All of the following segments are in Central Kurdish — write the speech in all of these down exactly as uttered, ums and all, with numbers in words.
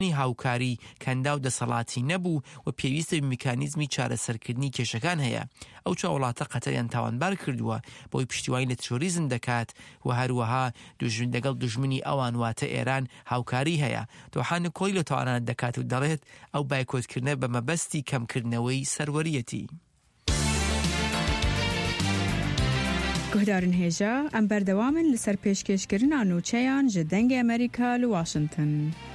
هاوکاری کەندا و دەسەڵاتی نەبوو و پێویستە میکانیزمی چارەسەرکردنی کێشەکان هەیە. ئەو چ وڵاتە قەتەریان تاوانبار کردووە بۆی پشتیوانی لە تروریزم دەکات و هەروەها دژمن لەگەڵ دژمنی ئەوان واتە ئێران هاوکاری هەیە. دۆحان کۆی لە تاوانانە دەکات و دەڵێت ئەو بایکۆتکردنە بە مەبەستی کەمکردنەوەی سەروەریەتی. گهدارن هێژە ئەم بەردەوامن لەسەر پێشکەشکردنا نوچەیان ji dengê ئەمریکا لە واشنگتن.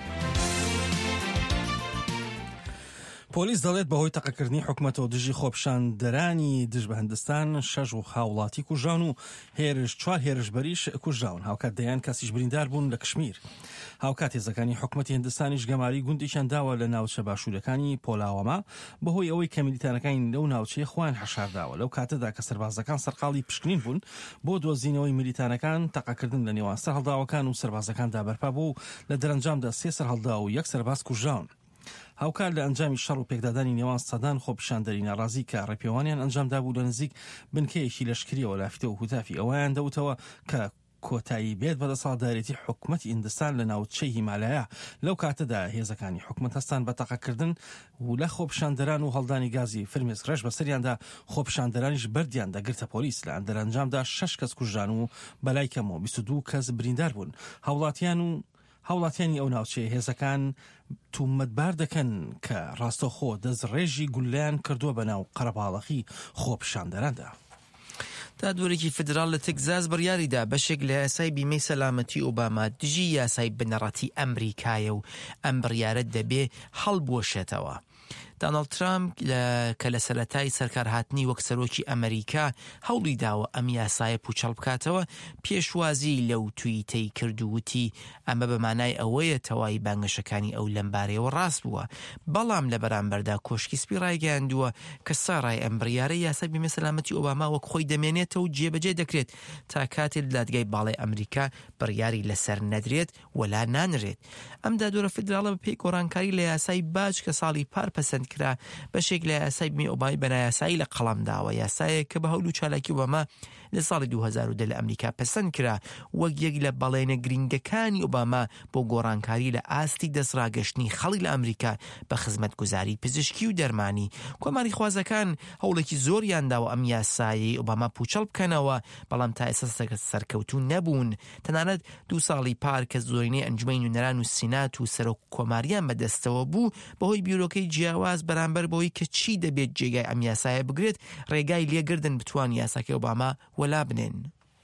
پۆلیس دەڵێت بەهۆی تەقەکردنی حکومەتەوە دژی خۆپشاندەرانی دژ بە هەندستان شەش و هاوڵاتی کوژان و هێرش چوار هێرشبەریش کوژراون. هاوکات دەیان کەسیش بریندار بوون لە کشمیر. هاوکات هێزەکانی حکومەتی هەندستانیش گەماری گوندیشان داوە لە ناوچە باشوورەکانی پۆلاوەما بەهۆی ئەوەی کە میلیتانەکانی لەو ناوچەیە خۆیان حەشارداوە. لەو کاتەدا کە سەربازەکان سەرقاڵی پشکنین بوون بۆ دۆزینەوەی میلیتانەکان تەقەکردن لە نێوان سەر هەڵداوەکان و سەربازەکاندا بەرپا بوو و لە دەرەنجامدا سێ سەر هەڵدا و یەک سەرباز کوژراون. هاوکار لە ئەنجامی شەڕ و پێکدادانی نێوان سەدان خۆپیشاندەری ناڕازی کە ڕێپێوانیان ئەنجامدا بوو لە نزیک بنکەیەکی لەشکریەوە لافیتە و هوتافی ئەوەیان دەوتەوە کە کۆتایی بێت بە دەسەڵاتدارێتی حکومەتی ئیندستان لە ناوچەی هیمالایە. لەو کاتەدا هێزەکانی حکومەت هەستان بە تەقەکردن و لە خۆپیشاندەران و هەڵدانی گازی فرمێس ڕێژ بەسەریاندا خۆپیشاندەرانیش بردیان دەگرتە پۆلیس. لە ئەندەرەنجامدا شەش کەس کوژران و بەلای کەمەوە بیست و دوو کەس بریندار بوون. هاوڵاتیان و هاوڵاتیانی ئەو ناوچەیە هێزەکان تومەتبار دەکەن کە ڕاستەوخۆ دەستڕێژی گولیان کردووە بە ناو قەرەباڵەخی خۆپیشاندەراندا. دادوەرێکی فدرال لە تێکزاس بڕیاریدا بەشێک لە یاسای بیمەی سەلامەتی ئۆباما دژی یاسای بنەڕەتی ئەمریکایە و ئەم بڕیارە دەبێ هەڵبوەشێتەوە. دانالد ترامپ کە لە سەرەتای سەرکارهاتنی وەک سەرۆکی ئەمریکا هەوڵی داوە ئەم یاسایە پوچەڵ بکاتەوە پێشوازی لەو تویتەی کردووتی ئەمە بەمانای ئەوەیە تەواوی بانگەشەکانی ئەو لەمبارەیەوە ڕاست بووە. بەڵام لە بەرامبەردا کۆشکی سپی ڕایگەیاندووە کە ساڕای ئەم بڕیارە یاسای بیمەی سەلامەتی ئۆباما وەک خۆی دەمێنێتەوە و جێبەجێ دەکرێت تا کاتێ دادگای باڵای ئەمریکا بڕیاری لەسەر نەدرێت وەلا نانرێت. ئەم دادوەرە فدراڵە بە پێی گۆڕانکاری لە یاسای باج کە ساڵی پار پەسەند کرا بەشێک لە یاسای بیمەی ئۆبامی بەنایاسایی لە قەڵەمداوە. یاسایە کە بە هەوڵ و چالاکی ئۆباما لە ساڵی دوو هەزار و دە لە ئەمریکا پەسەند کرا وەک یەک لە بەڵێنە گرنگەکانی ئۆباما بۆ گۆڕانکاری لە ئاستی دەستڕاگەشتنی خەڵی لە ئەمریکا بە خزمەتگوزاری پزیشکی و دەرمانی. کۆماری خوازەکان هەوڵێکی زۆریان داوە ئەم یاسایی ئۆباما پوچەڵ بکەنەوە بەڵام تا ئێستا سەرکەوتوو نەبوون. تەنانەت دوو ساڵی پار کە زۆرینەی ئەنجومەی نوێنەران و سینات و سەرۆک کۆماریان بەدەستەوە بوو بەهۆی بیرۆکەی جیاواز بەرامبەر بەوەی کە چی دەبێت جێگای ئەم یاسایە بگرێت ڕێگای لێگردن بتوان یاساکەی ئۆباما وەلا بنێن.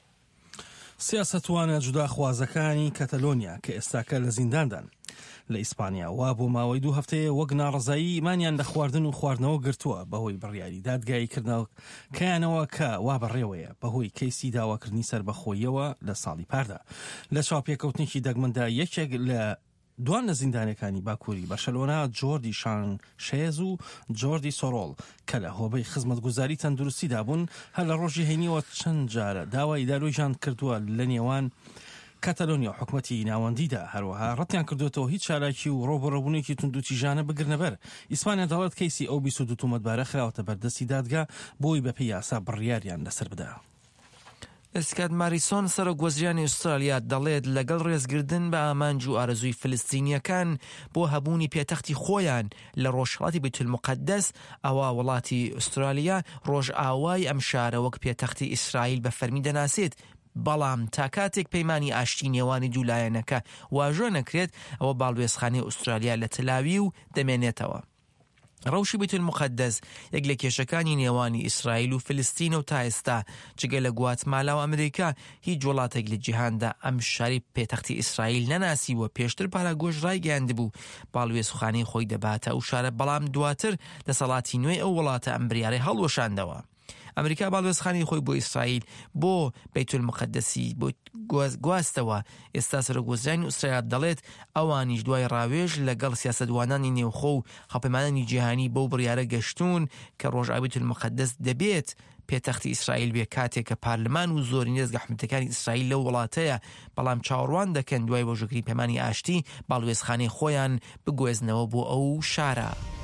سیاسەتوانە جودا خوازەکانی کەتەلۆنیا کە ئێستاکە لە زینداندان لە ئیسپانیا وا بۆ ماوەی دوو هەفتەیە وەک ناڕەزایی مانیان لە خواردن و خواردنەوە گرتووە بەهۆی بڕیاری دادگایی کردنەوە کەیانەوە کە وا بەڕێوەیە بەهۆی کەیسی داواکردنی سەربەخۆییەوە لە ساڵی پاردا. لە چاوپێکەوتنێکی دەگمەندا یەکێک لە دوان لە زیندانەکانی باکووری بەرشەلۆنا جۆردی شانشێز و جۆردی سۆڕۆڵ کە لە هۆبەی خزمەتگوزاری تەندروستیدا بوون هەر لە ڕۆژی هەینیەوە چەند جارە داوای دارویشان کردووە لە نێوان کاتەلۆنیا حکومەتی ناوەندیدا. هەروەها ڕەتیان کردوێتەوە هیچ چالاکی و ڕۆبەڕەبوونێکی توندوتیژانە بگرنەبەر. ئیسپانیا دەڵێت کەیسی ئەو بیست و دوو تومەتبارە خراوەتە بەردەستی دادگا بۆی بەپێی یاسا بڕیاریان لەسەر بدا. ئسکات ماریسۆن سەرۆکوەزیرانی ئوسترالیا دەڵێت لەگەڵ ڕێزگردن بە ئامانج و ئارەزووی فلستینیەکان بۆ هەبوونی پێتەختی خۆیان لە ڕۆژهەڵاتی بەیتولموقەدەس ئەوە وڵاتی ئوسترالیا ڕۆژ ئاوای ئەم شارە وەک پێتەختی ئیسرائیل بە فەرمی دەناسێت. بەڵام تا کاتێک پەیمانی ئاشتی نێوانی دوولایەنەکە واژۆ نەکرێت ئەوە باڵوێزخانەی ئوسترالیا لە تەلاوی و دەمێنێتەوە. ڕەوشی بەیتولموقەدەس یەک لە کێشەکانی نێوانی ئیسرائیل و فلستین و تا ئێستا جگە لە گواتمالا و ئەمریکا هیچ وڵاتێک لە جیهاندا ئەم شاری پێتەختی ئیسرائیل نەناسیوە. پێشتر پاراگۆژ ڕایگەیاندبوو باڵوێزخانەی خۆی دەباتە ئەو شارە بەڵام دواتر دەسەڵاتی نوێی ئەو وڵاتە ئەم بڕیارەی هەڵوەشاندەوە. ئەمریکا باڵوێزخانەی خۆی بۆ ئیسرائیل بۆ بەیتولموقەدەسی بۆ گواستەوە. ئێستا سەرۆکوەزیرانی ئوسترالیا دەڵێت ئەوانیش دوای ڕاوێژ لەگەڵ سیاسەتوانانی نێوخۆ و خەپەیمانانی جیهانی بۆ بڕیارە گەشتون کە ڕۆژئاوای بەیتولموقەدەس دەبێت پێتەختی ئیسرائیل بێ کاتێک کە پارلمان و زۆرینەی دەستگا حکومەتەکانی ئیسرائیل لەو وڵاتەیە بەڵام چاوەڕوان دەکەن دوای بۆژەکردنی پەیمانی ئاشتی باڵوێزخانەی خۆیان بگوێزنەوە بۆ ئەو شارە.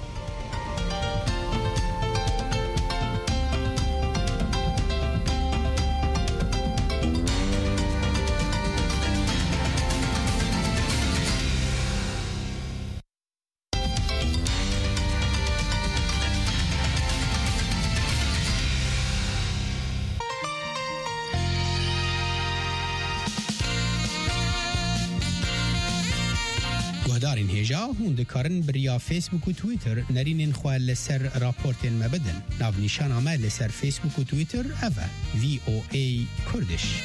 دارین هجا هون دکارن بریا فیسبوک و تویتر نرینین خواه لسر راپورتین مبدن ناو نیشان آمه لسر فیسبوک و تویتر اوه وی او ای کردش.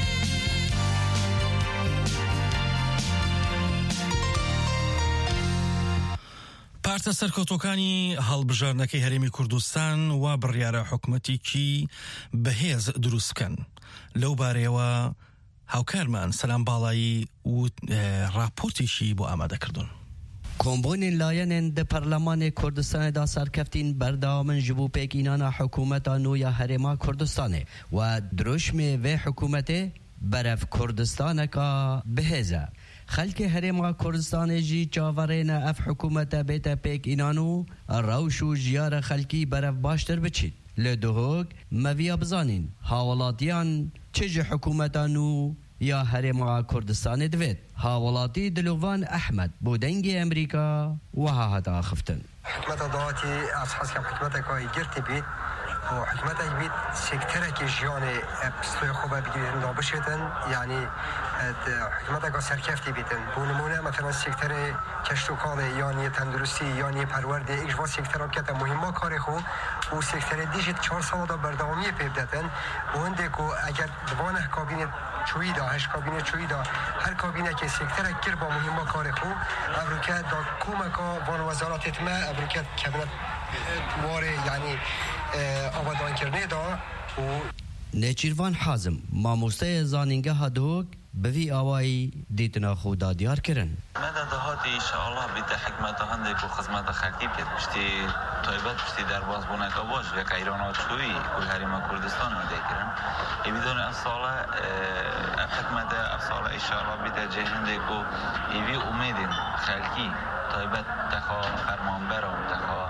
پارتە سەرکەوتوەکانی هەڵبژارنەکەی هەرێمی کوردستان وا بڕیارە حکوومەتێکی بەهێز دروست بکەن. لەو بارەیەوە هاوکارمان سەلام باڵایی و راپۆرتێکی بۆ ئامادەکردوون. کۆمبوونên layên di Parlemanê Kurdistanê da serkeftîn berdawamın ji bo pêkînana hikûmeta nû ya Herêma Kurdistanê we dirûşmê vê hikûmetê berev Kurdistaneka bihêz e. Xelkê Herêma Kurdistanê jî çavarêne ev hikûmete bête pêkînan û rewş û jiyara xelkî berev baştir biçîn. Li duhok meviya bizanîn hawalatiyan çi ji hikûmeta nû ya Herêma Kurdistanê divêt. Hawalatî Dilovan Ehmed bo dengê Amerîka wiha hata axiftin. Hikûmeta dawatî ez hez kem hikûmeteka girtî bît û hikûmetek bît sekterekê jiyanê pistoya xwe bigirîn da bişêtin yanî hikûmeteka serkeftî bîtin. Bû nimûne mesela sekterê keştûkalê yanî tendurustî yanî perwerdê ek ji van sektera bikete muhîma karê xwe û sekterê dî jî çar sala da berdewamiyê pê bidetin û hindê ku eger divane kabînê çûyî da heş kabînê çûyî da her kabînekê sekterek kir ba muhîma karê xwe ev rûke da kûmeka van wezaretê me ev rûke kebine warê yanî avadankirnê da û Nêçîrvan Hazim mamosteyê zanîngeha Duhok bi vî awayî dîtina xwe dadiyar kirin. Me de dahatî inşallah bîte hikmeta hindê ku xizmeta xelkî biket piştî taybet piştî derbasbûneka baş ve Eyrana çûyî ku Herêma Kurdistanê dê kirin. Êvî done ev sala ev hikmete ev sala inşallah bîte cê hindê ku êvî umêdên xelkî taybet texa fermanbera û texa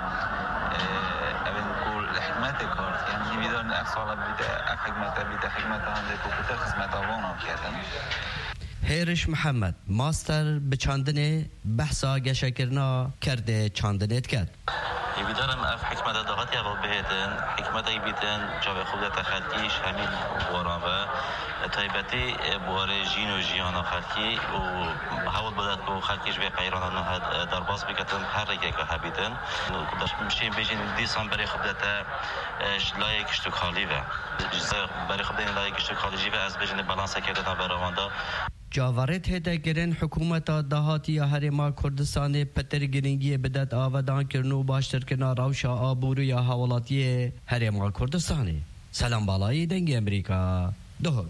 evên ku li hikmetê kar yani êvî done ev sala bîte ev hikmete bîte hikmeta hindê ku kutir xizmeta wana biketin. Hêriş Mihemed master bi çandinê behsa geşekirina kerdê çandinê diket. Êvî darim ev hikmeta dahatiya bo bihêtin hikmetekî bîtin çavê xwedeta xelkî ji hemîn waran ve taybetî buwarê jîn û jiyana xelkî û hewil bidet ku xelkî ji vê qeyranan derbas biketin her rekeka hebîtin şên bêjin dîsan berê xwedete ji layê kiştûkhalî ve berê xwedên layê kiştûkhalî jî ve ez bêjin balanseke dina beravanda. Cavarêt hêde kirin hikûmeta dahatiya Herêma Kurdistanê petir girîngiyê bidet avedankirin û baştirkirina rewşa abûriya hawalatiyê Herêma Kurdistanê. Selam balayî dengê Amerîka Duhok.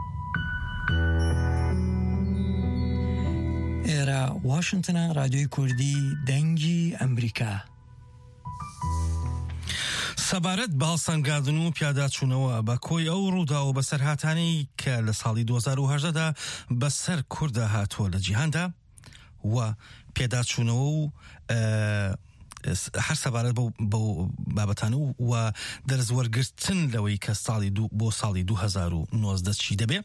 Era Washington'a Radyoyu Kurdî dengî Amerîka. سەبارەت بە هەڵسەنگاندن و پیاداچوونەوە بە کۆی ئەو ڕوودا و بەسەرهاتانەی کە لە ساڵی دوو هەزار و هەژدەدا بەسەر کووردا هاتووە لە جیهاندا و پێداچوونەوە و هەر سەبارەت بەو بابەتانە و دەرزوەرگرتن لەوەی کە ساڵی بۆ ساڵی دوو هەزار و نۆزدە چی دەبێ.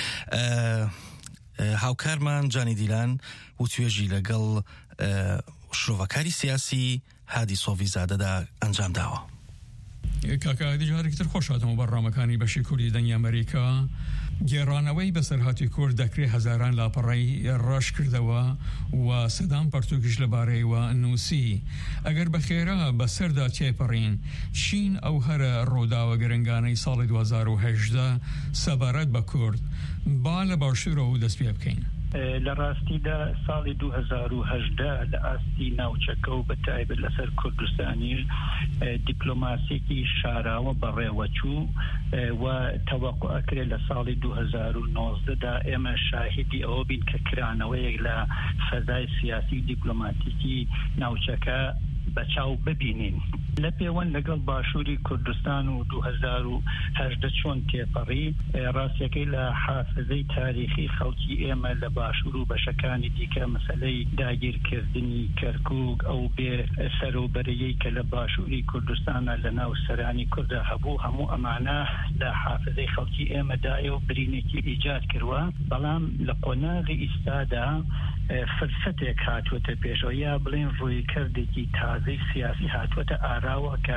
هاوکارمان جانی دیلان و توێژی لەگەڵ شرۆڤەکاری سیاسی هادی سۆڤی زادەدا ئەنجام داوە. کاکا دیجارێکتر خۆش هاتەوە بەڕامەکانی بەشی کوردی دەنگی ئەمریکا. گێڕانەوەی بەسەرهاتی کورد دەکرێت هەزاران لاپەڕەی ڕەش کردەوە و سەدان پەرتووکیش لەبارەیەوە نووسی. ئەگەر بەخێرا بەسەردا تێپەڕین چین ئەو هەرە ڕووداوە گرنگانەی ساڵی دوو هەزار و هەژدە سەبارەت بە کورد با لە باشوورەوە دەست پێ بکەین. لە ڕاستیدا ساڵی دوو هەزار و هەژدە لە ئاستی ناوچەکە و بەتایبەت لەسەر کوردستانی دیپلۆماسیێکی شاراوە بەڕێوەچوو و تەوەقع ئەکرێت لە ساڵی دوو هەزار و نۆزدەدا ئێمە شاهدی ئەوە بین کە کرانەوەیەک لە فەزای سیاسی دیپلۆماتیکی ناوچەکە بەچاو ببینین. لە پەیوەند لەگەڵ باشووری کوردستان و دوو هەزار و هەژدە چۆن تێپەڕی ڕاستیەکەی لە حافزەی تاریخی خەڵکی ئێمە لە باشوور و بەشەکانی دیکە مەسەلەی داگیرکردنی کەرکووک ئەو بێ سەرۆبەرەیەی کە لە باشووری کوردستانە لە ناو سەرانی کوردە هەبوو هەموو ئەمانە لە حافزەی خەڵکی ئێمەدایە و برینێکی ئیجاد کردووە. بەڵام لە قۆناغی ئیستادا فرسەتێک هاتووەتە پێشەوە یا بڵێن ڕوویکردێکی تازەی سیاسی هاتووەتە ئاراوە کە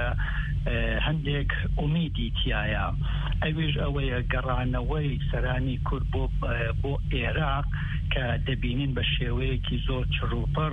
هەندێک ئومیدی تایە ئەوێژ ئەوەیە گەڕانەوەی سەرانی کورد بۆ عێراق کە دەبینین بە شێوەیەکی زۆر چڕوپەر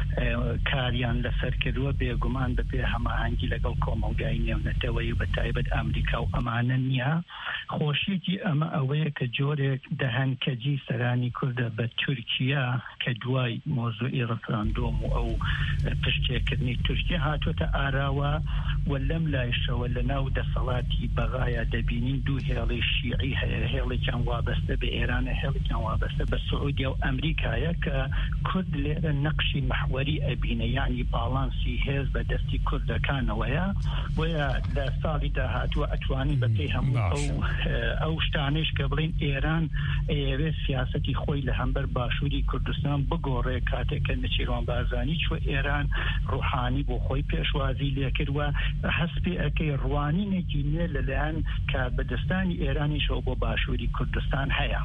کاریان لەسەر کردووە بێگومان بەپێ هەماهەنگی لەگەڵ کۆمەلگای نێونەتەوەی و بەتایبەت ئەمریکا و ئەمانە نییە. خۆشیەکی ئەمە ئەوەیە کە جۆرێک دەهەنکەجی سەرانی کوردە بە تورکیا کە دوای مۆزوعی ڕفراندۆم و ئەو پشتێکردنی تورکیا هاتوۆتە ئاراوە و لەم لایشەوە لە ناو دەسەڵاتی بەغایە دەبینین دوو هێڵی شیعی هەیە، هێڵێکیان وابەستە بە ئێرانە، هێڵێکیان وابەستە بە سعودیا و ئەمریکایە کە کورد لێرە نەقشی محوەری ئەبینە، یعنی باڵانسی هێز بە دەستی کوردەکانەوەیە وەیە لە ساڵی داهاتووە ئەتوانی بەپێی هەموو ئەو شتانش کە بڵین ئێران ئێوێ سیاسەتی خۆی لە هەمبەر باشووری کوردستان بگۆڕێ کاتێککە نەچیروان بارزانی چوە ئێران ڕوحانی بۆ خۆی پێشوازی لێکردوە هەسپی ئەەکەی ڕوانینێکی نوێ لەلایەن کە بەدەستانی ئێرانیشەوە بۆ باشووری کوردستان هەیە.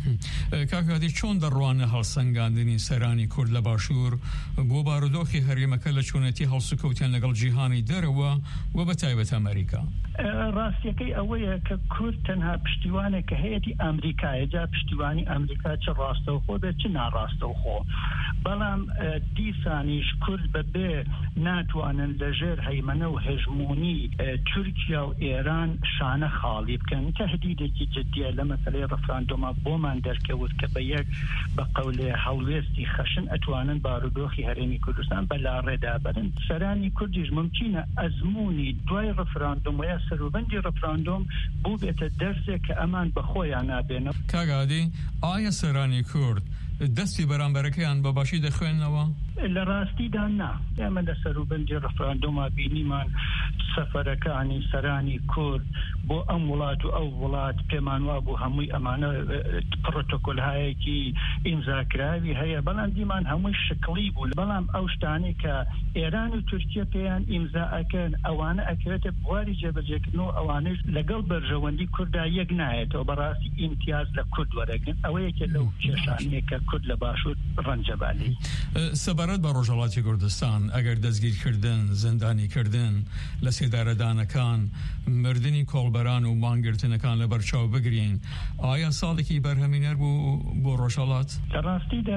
کاکاتی چۆن دەڕوانە هەڵسەنگاندنی سەرانی کورد لە باشوور بۆ بارودۆخی هەرێمەکە لە چۆنەتی هەڵسوکەوتیان لەگەڵ جیهانی دەرەوە و بە تایبەت ئەمریکا؟ ڕاستیەکەی ئەوەیە کە کورد تەنها پشتیوانێک کە هەیەی ئەمریکایە، جا پشتیوانی ئەمریکا چ ڕاستەوخۆ بێت چ ناڕاستەوخۆ، بەڵام دیسانیش کورد بەبێ ناتوانن لەژێر هەیمەنە و هێژمونی تورکیا و ئێران شانە خاڵی بکەن. تەهدیدێکی جدیە لە مەسەلەی ڕەفراندۆمە بۆمان دەرکەوت کە بە یەک بە قەولێ هەڵوێستی خەشن ئەتوانن بارودۆخی هەرێمی کوردستان بەلا ڕێدا بەرن. سەرانی کوردیش ممکنە ئەزمموی دوای ڕەفراندۆم وە سەروبەندی ڕەفراندۆم بوو بێتە دەرسێک کە ئەمان بەخۆیان نابێنە. کاگادی ئایا سەرانی کورد دەستی بەرامبەرەکەیان بە باشی دەخوێنەوە؟ لە ڕاستیدا نا، ئێمە لە سەروبەندی ڕەفراندۆما بینیمان سەفەرەکانی سەرانی کورد بۆ ئەم وڵات و ئەو وڵات پێمان وا بوو هەمووی ئەمانە پڕۆتۆکۆلهایەکی ئیمزاکراوی هەیە، بەڵام دیمان هەمووی شکڵی بوو. بەڵام ئەو شتانەی کە ئێران و تورکیا پێیان ئیمزا ئەکەن ئەوانە ئەکرێتە بواری جێبەجێکردنەوە، ئەوانش لەگەڵ بەرژەوەندی کووردا یەک نایێتەوە، بەڕاستی ئیمتیاز لە کورد وەرەگرن. ئەوەیەکە لەو کێشانەیە کە کورد لە باشوور ڕەنجەبالی. سەبارەت بە ڕۆژهەڵاتی کوردستان ئەگەر دەستگیرکردن، زندانیکردن لە سێدارەدانەکان، مردنی کۆڵبەران و مانگرتنەکان لە بەرچاو بگرین، ئایا ساڵێکی بەرهەمینەر بوو بۆ ڕۆژهەڵات؟ لە ڕاستیدا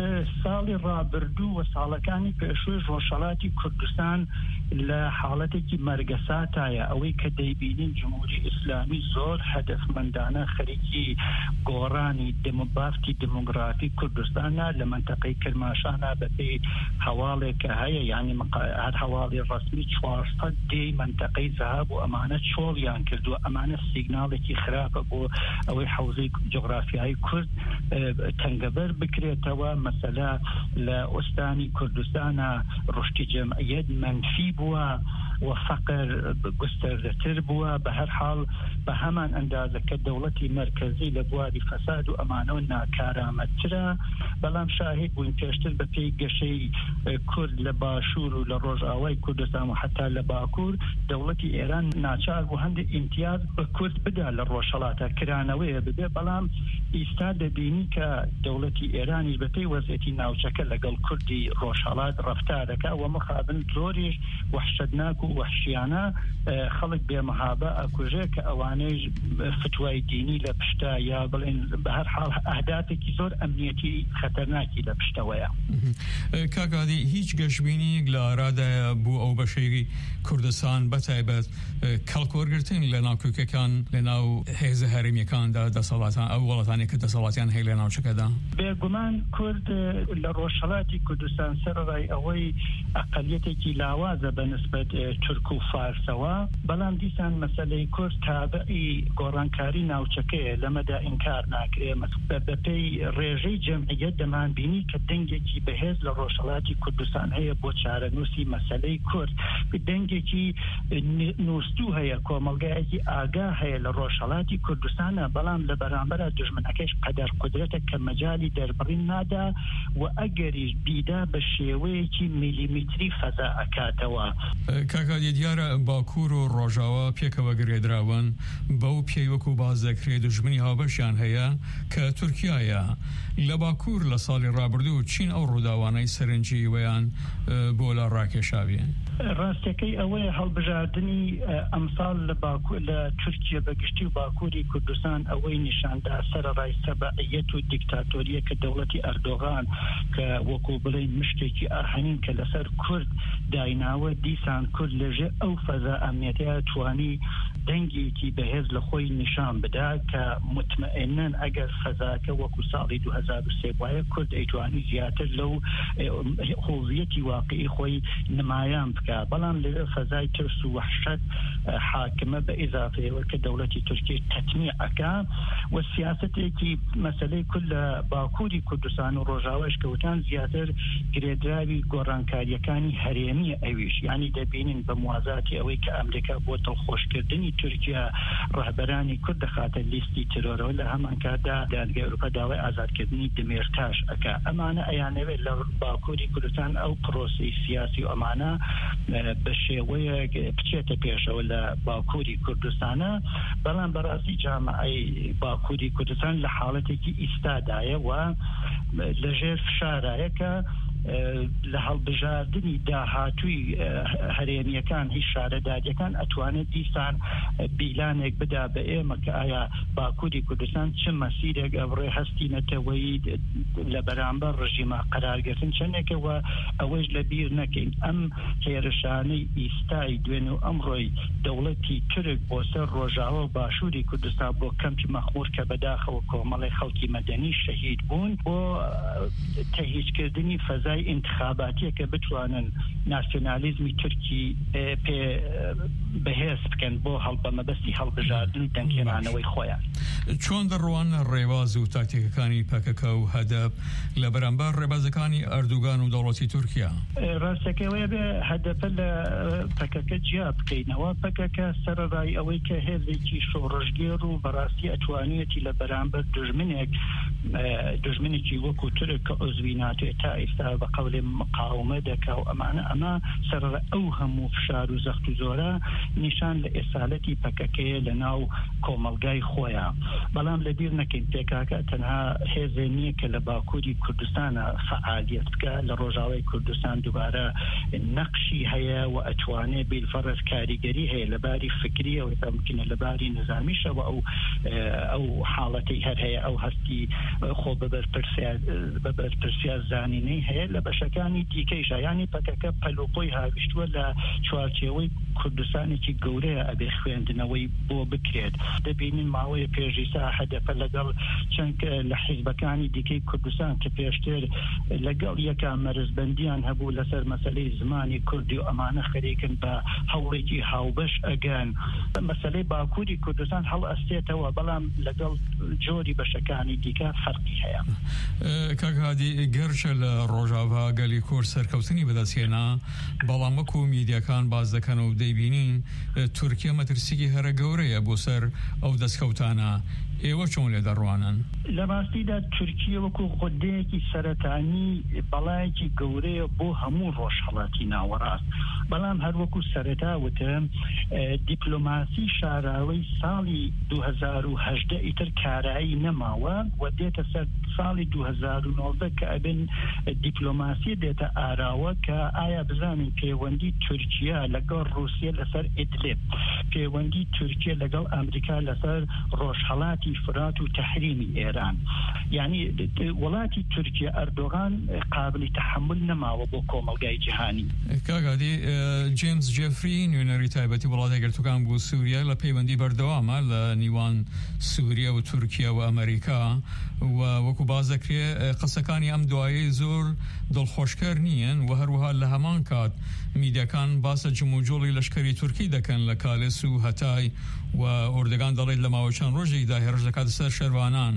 ساڵی ڕابردوو و ساڵەکانی پێشووی ڕۆژهەڵاتی کوردستان لە حاڵەتێکی مەرگەساتایە. ئەوەی کە دەیبینین جمهوری ئیسلامی زۆر هەدەفمەندانە خەریکی گۆڕانی دموبافتی دموگرافی کوردستانە لە منتەقەی کرماشانە بەپێی هەواڵێک کە هەیە، یعنی هەر هەواڵی ڕسمی چوارسەد دێی منتەقەی زەهاب و ئەمانە چۆڵیان کردووە. ئەمانە سیگناڵێکی خراپە بۆ ئەوەی حوزەی جغرافیایی کورد تەنگەبەر بکرێتەوە. مەسەلا لە ئۆستانی کوردستانە ڕشتی جەمعیەت منفی بووە و فەقر گستردەتر بووە. بە هەر حاڵ بە هەمان ئەندازەکە دەوڵەتی مەرکەزی لە بواری فەساد و ئەمانەوە ناکارامەترە. بەڵام شاهید بووین پێشتر بە پێی گەشەی کورد لە باشوور و لە ڕۆژئاوای کوردستان و حتا لە باکوور دەوڵەتی ئێران ناچار بوو هەندێک ئیمتیاز بە کورد بدا لە ڕۆژهەڵاتە کرانەوەیە ببێ. بەڵام ئیستا دەبینی کە دەوڵەتی ئێرانیش بە پێی وەزعەتی ناوچەکە لەگەڵ کوردی ڕۆژهەڵات ڕەفتارەکە و مخابن زۆریش وحشتناک و وحشیانە خەڵک بێمەهابە ئەکوژێ کە ئەوانەیش فتوای دینی لە پشتا یا بڵێن بە هەر حاڵ ئەهدافێکی زۆر ئەمنیەتی خەتەرناکی لە پشتەوەیە. کاکادی هیچ گەشتبینیەک لە ئارادایە بوو ئەو بەشەی کوردستان بەتایبەت کەڵکۆرگرتن لە ناوکوکەکان لە ناو هێزە هەرێمیەکاندا دەسەڵاتان ئەو وڵاتانی کە دەسەڵاتیان هەیە لە ناوچەکەدا؟ بێگومان کورد لە ڕۆژهەڵاتی کوردستان سەرڕای ئەوەی ئەقەلیەتێکی لاوازە بەنسبەت تورک و فارسەوە، بەڵام دیسان مەسەلەی کورد تابعی گۆڕانکاری ناوچەکەیە، لەمەدا ئینکار ناکرێت. بەپێی ڕێژەی جەمعیەت دەمان بینی کە دەنگێکی بەهێز لە ڕۆژهەڵاتی کوردستان هەیە بۆ چارەنووسی مەسەلەی کورد. دەنگێکی نووسوو هەیە، کۆمەلگایەکی ئاگا هەیە لە ڕۆژهەڵاتی کوردستانە، بەڵام لە بەرامبەر دژمن ئەکەش قەدەر قدرەتە کە مەجالی دەربڕین نادا و ئەگەریش بیدا بە شێوەیەکی میلیمتری فەزا ئەکاتەوە. کاکادی دیارە باکوور و ڕۆژاوا پێکەوە گرێدراون بەو پێیوەکو بازەکرێ دژمنی هاوبەشیان هەیە کە تورکیایە. لە باکوور لە ساڵی ڕابردوو چین ئەو ڕووداوانەی سەرنجی وەیان بۆ لە ڕاکێشاویە. ڕاستەکەی ئەوەیە هەڵبژاردننی ئەمساڵ لە باکوور لە تورکیا بەگشتی و باکووری کوردستان ئەوەی نیشاندا سەرڕای سەبعیەت و دیکتاتۆریە کە دەوڵەتی ئەردۆغان کە وەکو بڵێن مشتێکی ئاهەنین کە لەسەر کورد دایناوە دیسان کورد لەژێ ئەو فەزا ئەمنیەتەیە توانی دەنگێکی بەهێز لە خۆی نیشان بدا کە مطمئنن ئەگەر فەزاکە وەکو ساڵی دوو هەزار و سێ وایە کورد ئەیتوانی زیاتر لەو هۆڤیەتی واقعی خۆی نمایان بکە. بەڵام لەوێ فەزای ترس و وحشەت حاکمە بە ئیزافەیەوە کە دەوڵەتی تورکیە تەتمیعەکە و سیاسەتێکی مەسەلەی کورد لە باکووری کوردستان و ڕۆژاوەش کەوتان زیاتر گرێدراوی گۆڕانکاریەکانی هەرێمی ئەویش یعنی دەبینین بە موازاتی ئەوەی کە ئەمریکا بۆ دڵخۆشکردنی تورکیا ڕەهبەرانی کورد دەخاتە لیستی ترۆرەوە لە هەمان کاتدا دادگای ئەوروپا داوای ئازادکردنی دمێرتاش ئەکا. ئەمانە ئەیانەوێت لە باکووری کوردستان ئەو پرۆسی سیاسی و ئەمانە بە شێوەیە بچێتە پێشەوە لە باکووری کوردستانە. بەڵام بەڕاستی جامعەی باکووری کوردستان لە حاڵەتێکی ئیستادایە و لەژێر فشارایە کە لە هەڵبژاردننی داهاتووی هەرێمیەکان هیچ شارەداریەکان ئەتوانێت دیسان بیلانێک بدا بە ئێمە کە ئایا باکووری کوردستان چ مەسیرێک ئەوڕێ هەستینەتەوەی لە بەرامبەر ڕژیمە قەرارگرتن چەندێکەوە ئەوەش لە بیر نەکەین. ئەم هێرشانەی ئیستای دوێن و ئەمڕۆی دەوڵەتی تورک بۆ سەر ڕۆژاوە و باشووری کوردستان بۆ کەمپی مەخموور کە بەداخەوە کۆمەڵی خەڵکی مەدەنی شەهید بوون بۆ تەهیزکردنی فەزای انتخاباتیە کە بتوانن ناسیۆنالیزمی تورکی پێ بەهێز بکەن بۆ هەڵبەمەبەستی هەڵبژاردن دەنگهێنانەوەی خۆیان. چۆن دەڕوان ڕێواز و تاکتیکەکانی پەکەکە و هەدەف لە بەرامبەر ڕێبازەکانی ئەردوگان و دەوڵەتی تورکیا؟ ڕاستەکەوەیە بێ هەدەفە لە پەکەکە جیا بکەینەوە. پەکەکە سەرڕای ئەوەی کە هێزێکی شۆڕژگێر و بەڕاستی ئەتوانێتی لە بەرامبەر دژمنێک دژمنێکی وەکو تورک کە عزوی ناتوێت تا ئێستا بە قەولێ مقاومە دەکا و ئەمانە ئەمە سەرڕای ئەو هەموو فشار و زەخت و زۆرە نیشان لە ئێسالەتی پەکەکەیە لە ناو کۆمەلگای خۆیان. بەڵام لە بیر نەکەین پێکاکە تەنها هێزێ نییە کە لە باکووری کوردستانە فعالیت بکە. لە ڕۆژاوای کوردستان دووبارە نەقشی هەیە و ئەتوانێ بیلفەڕەت کاریگەری هەیە لەباری فکریەوە تەمکنە لەباری نظامیشەوە ئەو ئەو حاڵەتی هەر هەیە ئەو هەستی خۆ بەبەرپرسیا زانینەی هەیە لە بەشەکانی دیکەیش ینی پەکەکە پەلۆپۆی هاویشتووە لە چوارچێوەی کوردستانێکی گەورەیە ئەبێ خوێندنەوەی بۆ بکرێت. دەبینین ماوەیە پێشیسا هەدەفە لەگەڵ چەند لە حیزبەکانی دیکەی کوردستان کە پێشتر لەگەڵ یەکا مەرزبەندیان هەبوو لەسەر مەسەلەی زمانی کوردی و ئەمانە خەریکن بە هەوڵێکی هاوبەش ئەگەن. مەسەلەی باکووری کوردستان هەڵ ئەستێتەوە بەڵام لەگەڵ جۆری بەشەکانی دیکە فەرقی هەیە. کاکهادی گەرچە لە ڕۆژاوا گەلی کورد سەرکەوتنی بەدەستهێنا بەڵام وەکو میدیاکان باز دەکەن و دەیبینین تورکیا مەترسیی هەرە گەورەیە بۆ سەر ئەو دەستکەوتانە. ئێوە چۆن لێ دەڕوانن؟ لە ڕاستیدا تورکیا وەکو خودەیەکی سەرەتانی بەڵایەکی گەورەیە بۆ هەموو ڕۆژهەڵاتی ناوەڕاست. بەڵام هەروەکو سەرەتا وتم دیپلۆماسی شاراوەی ساڵی دوو هەزار و هەژدە ئیتر کارایی نەماوە و دێتە سەر ساڵی دوو هەزار و نۆزدە کە ئەبن دیپلۆماسی دێتە ئاراوە کە ئایا بزانین پەیوەندی تورکیا لەگەڵ رووسیا لەسەر ئیدلیب، پەیوەندی تورکیا لەگەڵ ئەمریکا لەسەر ڕۆژهەڵاتی فرات و تحریمی ئێران. یعنی وڵاتی تورکیا ئەردۆغان قابلی تحمل نەماوە بۆ کۆمەلگای جیهانی. کاکادی جیمز جێفری نوێنەری تایبەتی وڵاتە یەکگرتووەکان بۆ سووریا لە پەیوەندی بەردەوامە لە نیوان سووریا و تورکیا و ئەمریکا و وەکو باز دەکرێ قسەکانی ئەم دوایەی زۆر دڵخۆشکەر نییەن و هەروەها لە هەمان کات میدیاکان باسە جموجۆڵی لەشکری تورکی دەکەن لە کالس و هەتای و ئۆردەکان دەڵێت لە ماوەی چەند ڕۆژێکدا هێرش دەکات سەر شەروانان.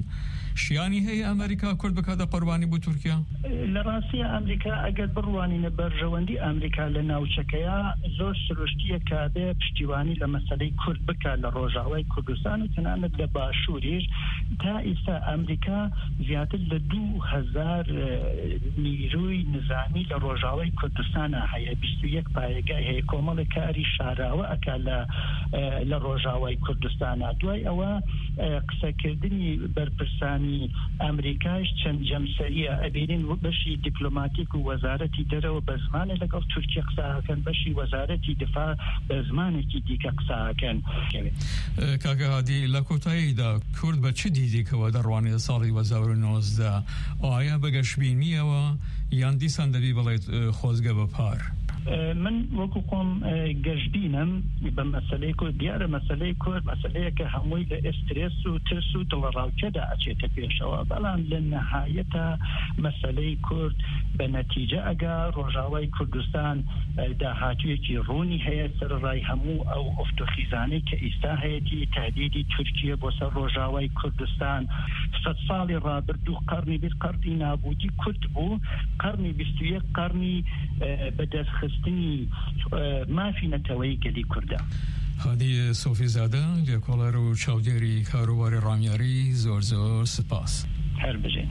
شیانی هەیە ئەمریکا کورد بکاتە قوربانی بۆ تورکیا لە ڕاستی ئەمریکا ئەگەر بڕوانینە بەرژەوەندی ئەمریکا لە ناوچەکەیە زۆر سروشتیە کابێ پشتیوانی لە مەسەلەی کورد بکات لە ڕۆژاوای کوردستان و تەنانەت لە باشووریش تا ئێستا ئەمریکا زیاتر لە دوو هەزار نیروی نظامی لە ڕۆژاوای کوردستانە هەیە بیست و یەک پایگای هەیە کۆمەڵی کاری شاراوە ئەکا لە ڕۆژاوای کوردستانە دوای ئەوە قسەکردنی بەرپرسانی ئەمریکاش چەند جەمسەریە ئەبینین بەشی دیپلۆماتیک و وەزارەتی دەرەوە بە زمانە لەگەڵ تورکیا قساکەن بەشی وەزارەتی دفاع بە زمانێکی دیکە قساکەن کاکە هادی لە کۆتاییدا کورد بە چ دیدێکەوە دەڕوانێت ساڵی وە زەڤر و نۆزدە ئایا بەگەشتبینیەوە یان دیسان دەبی بڵێت خۆزگە بە پار من وەکو خۆم گەشتبینم بە مەسەلەی کورد دیارە مەسەلەی کورد مەسەلەیەکە هەمووی لە ئێسترێس و ترس و دڵڕاوکەدا ئەچێتە پێشەوە بەڵام لە نەهایەتە مەسەلەی کورد بە نەتیجە ئەگا ڕۆژاوای کوردستان داهاتوویەکی ڕوونی هەیە سەرڕای هەموو ئەو ئۆفتوخیزانەی کە ئێستا هەیەی تهدیدی تورکیە بۆ سەر ڕۆژاوای کوردستان سەد ساڵی ڕابردوو قەرنی بیست قەرنی نابودی کورد بوو قەرنی بیست و یەک قەرنی بەدەستخستنی مافی نەتەوەی گەلی کوردە هادی سۆفیزادە لێکۆڵەر و چاودێری کاروباری ڕامیاری زۆر زۆر سپاس هەر بژێن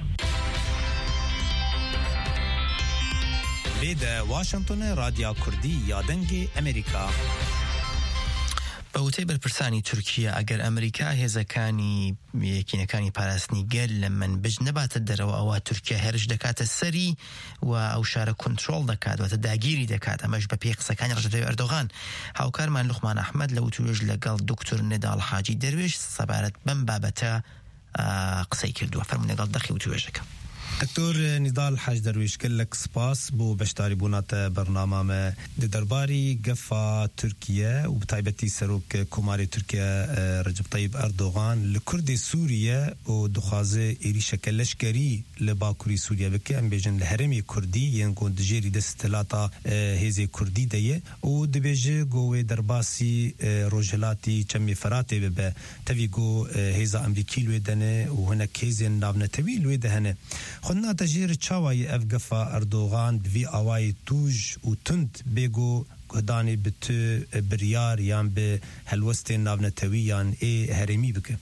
بێدە واشنگتن رادیا کوردی یا دەنگی ئەمریکا بەوتەی بەرپرسانی تورکیا ئەگەر ئەمریکا هێزەکانی یەکینەکانی پاراستنی گەل لە منبج نەباتە دەرەوە ئەوە تورکیا هێرش دەکاتە سەری و ئەو شارە کۆنتڕۆڵ دەکات واتە داگیری دەکات ئەمەش بە پێی قسەکانی ڕەجەب ئەردۆغان هاوکارمان لوقمان ئەحمەد لە وتوێژ لەگەڵ دکتۆر نێداڵ حاجی دەروێش سەبارەت بەم بابەتە قسەی کردووە فەرموو لەگەڵ دەخی وتوێژەکە دکتور نضال حاج درویش کلک سپاس بو بشتاری بونات برنامه درباری گفا ترکیه و بتایبتی سروک کماری ترکیه رجب طیب اردوغان لکرد سوریه و دخوازه ایری شکل لشکری لباکوری سوریه بکه ام بیجن لحرمی کردی ین گون دجیری دستلاتا هیزی کردی دیه و دبیجه گوه درباسی روجلاتی چمی فراته ببه تاوی گو هیزا امریکی لوی دنه و هنک هیزی نابنه تاوی لوی دهنه خودنا تجیر چاوای افگفا اردوغان بوی آوای توج و تند بگو گدانی بتو بریار یان به هلوست نابنتوی یان ای هرمی بکه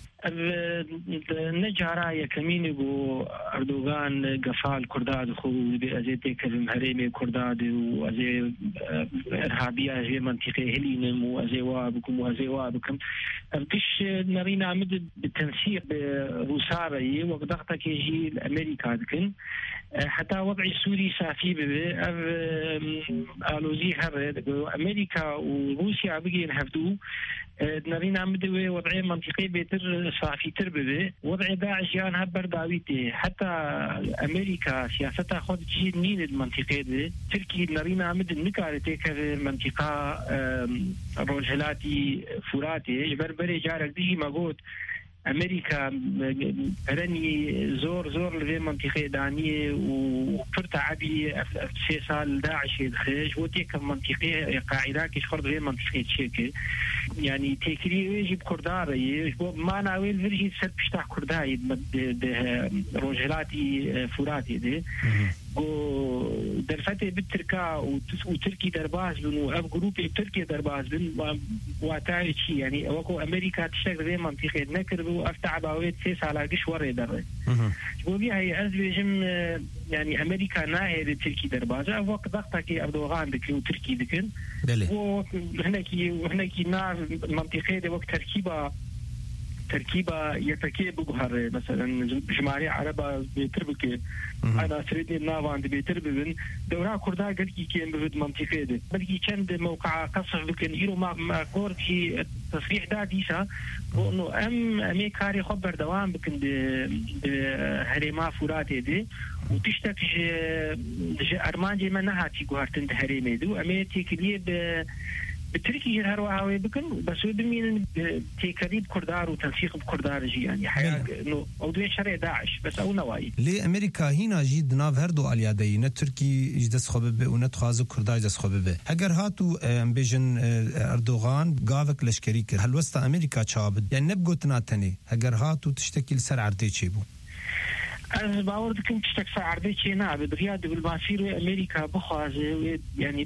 نجارا یکمینی بو اردوغان گفال کرداد خو بی ازیتی کلم هرمی کرداد و ازی ارهابی ازی منطقه هلینم و ازی وابکم و ازی وابکم ارتش نرين عمد بالتنسيق بروساري وقدرت كيجي الامريكا دكن حتى وضع السوري سافي به الوزي هر امريكا وروسيا بقي نحفدو نرين عمد وضع منطقي بيتر صافي تربه وضع داعش يان هبر داويته حتى امريكا سياستها خود شيء نين المنطقه دي تركي نرين عمد نكارتي كمنطقه روجلاتي فراتي بربري جارك دي ما قلت امريكا رني زور زور لفي منطقه دانيه وفرت عبي في سال داعش يدخل وتيك منطقه قاعده كيش خرج في منطقه تشيكي يعني تكري يجيب كردار ما ناويل فرجي سد بشتاح كرداي روجلاتي فراتي دي و درفته بالتركا وتركي درباز بن واب جروب تركيا درباز بن واتاي شي يعني وكو امريكا تشتغل في منطقه نكر وافتح باويت سيس على قش وري در بوبي هي ازبيجم يعني امريكا ناهي تركي درباز وقت ضغطك اردوغان دك وتركي دكن وهناكي وهناكي نار منطقه دي وقت تركيبه تركيبة يتركيب بجهر مثلا جماعة عربة بيتربك أنا سريدني نافان بيتربن دورا كردا قد كي كان بفد منطقة ده بدي كان موقع قصر لكن يرو ما ما كورتي تصريح دا ديسا إنه أم أمي كاري خبر دوام بكن ده هريما فراتي ده وتشتكي ج أرمانجي ما نهاتي جهرتن ده هريمي ده أمي تكليه ب بالتركي هر وهاوي بكن بس بدمين تكريب كردار وتنسيق بكردار جي يعني حياة إنه أودوية شرع داعش بس أو نواي. ليه أمريكا هنا جيد ناف هردو اليادي نتركي جدس خببه ونتخاذ كردار جدس خببه. هجر هاتو بيجن أردوغان قافك لشكريك هل وسط أمريكا شابد يعني نبقو تناتني هجر هاتو تشتكي لسر عرضي تشيبو. از باور دکم تشتك ساعردي چينا بدريا دبلوماسي امريكا بخوازه يعني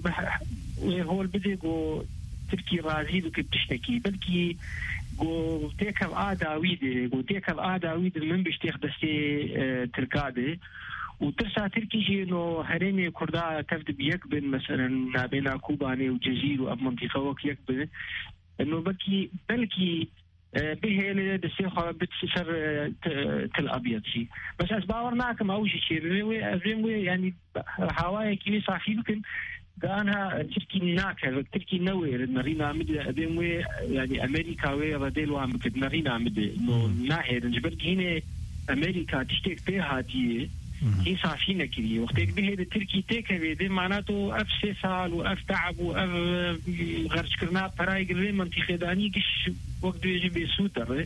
هو بديغو تركي راضي بك بتشتكي بلكي go تيكف آداويد go تيكف آداويد من بيشتيخ دستي تركاده وترسى تركي جي انه هرمي كردا تفد بيكبن مثلا نابينا كوباني وجزير واب منطقه وك يكبن انه بلكي بلكي به اللي دستي خو بتسر تل ابيض شي بس اسباورناكم او شيء ريوي يعني هواي كيف صافي يمكن كانها تركي ناكر تركي نوير نرينا مد ادموي يعني امريكا وي بدلوا عم نرينا مد انه ناهر نجبر هنا امريكا تشتك فيها دي هي صافينا كذي وقتك به التركي تيكا دي معناته اف سال واف تعب واف غرش كرنا براي قري منطقه داني كش وقت يجي بسوتر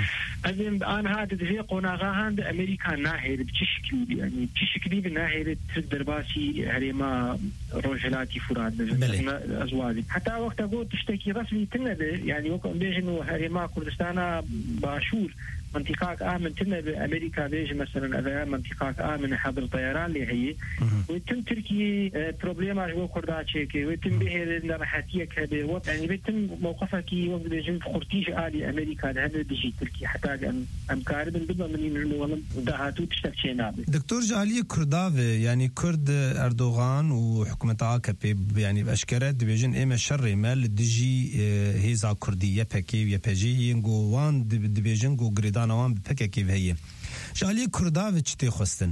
اذن انا هذا دي قناغا عند امريكا ناهر بتشكل يعني بتشكل بناهر الدرباسي هريما روجلاتي فراد ازواج حتى وقت اقول تشتكي رسمي تنده يعني وقت بيجي انه هريما كردستان باشور منطقة آمن تنا بأمريكا بيجي مثلا أذا منطقة آمن حضر طيران اللي هي ويتم تركي بروبليما جو كردات شيكي ويتم به النرحاتية كده وقت يعني بيتم موقفك وقت بيجي خورتيج آلي أمريكا هذا بيجي تركي حتى أن أمكار من بدنا من والله دهاتو تشتكي نابي. دكتور جالي كرداوي يعني كرد أردوغان وحكومة عاكبي يعني بأشكالات بيجين إما شر مال دجي هيزا كردية بكي يبجي ينجو وان دبيجين جو جريدان وان بفكر كيف هي شالي كرداوي تشتي خستن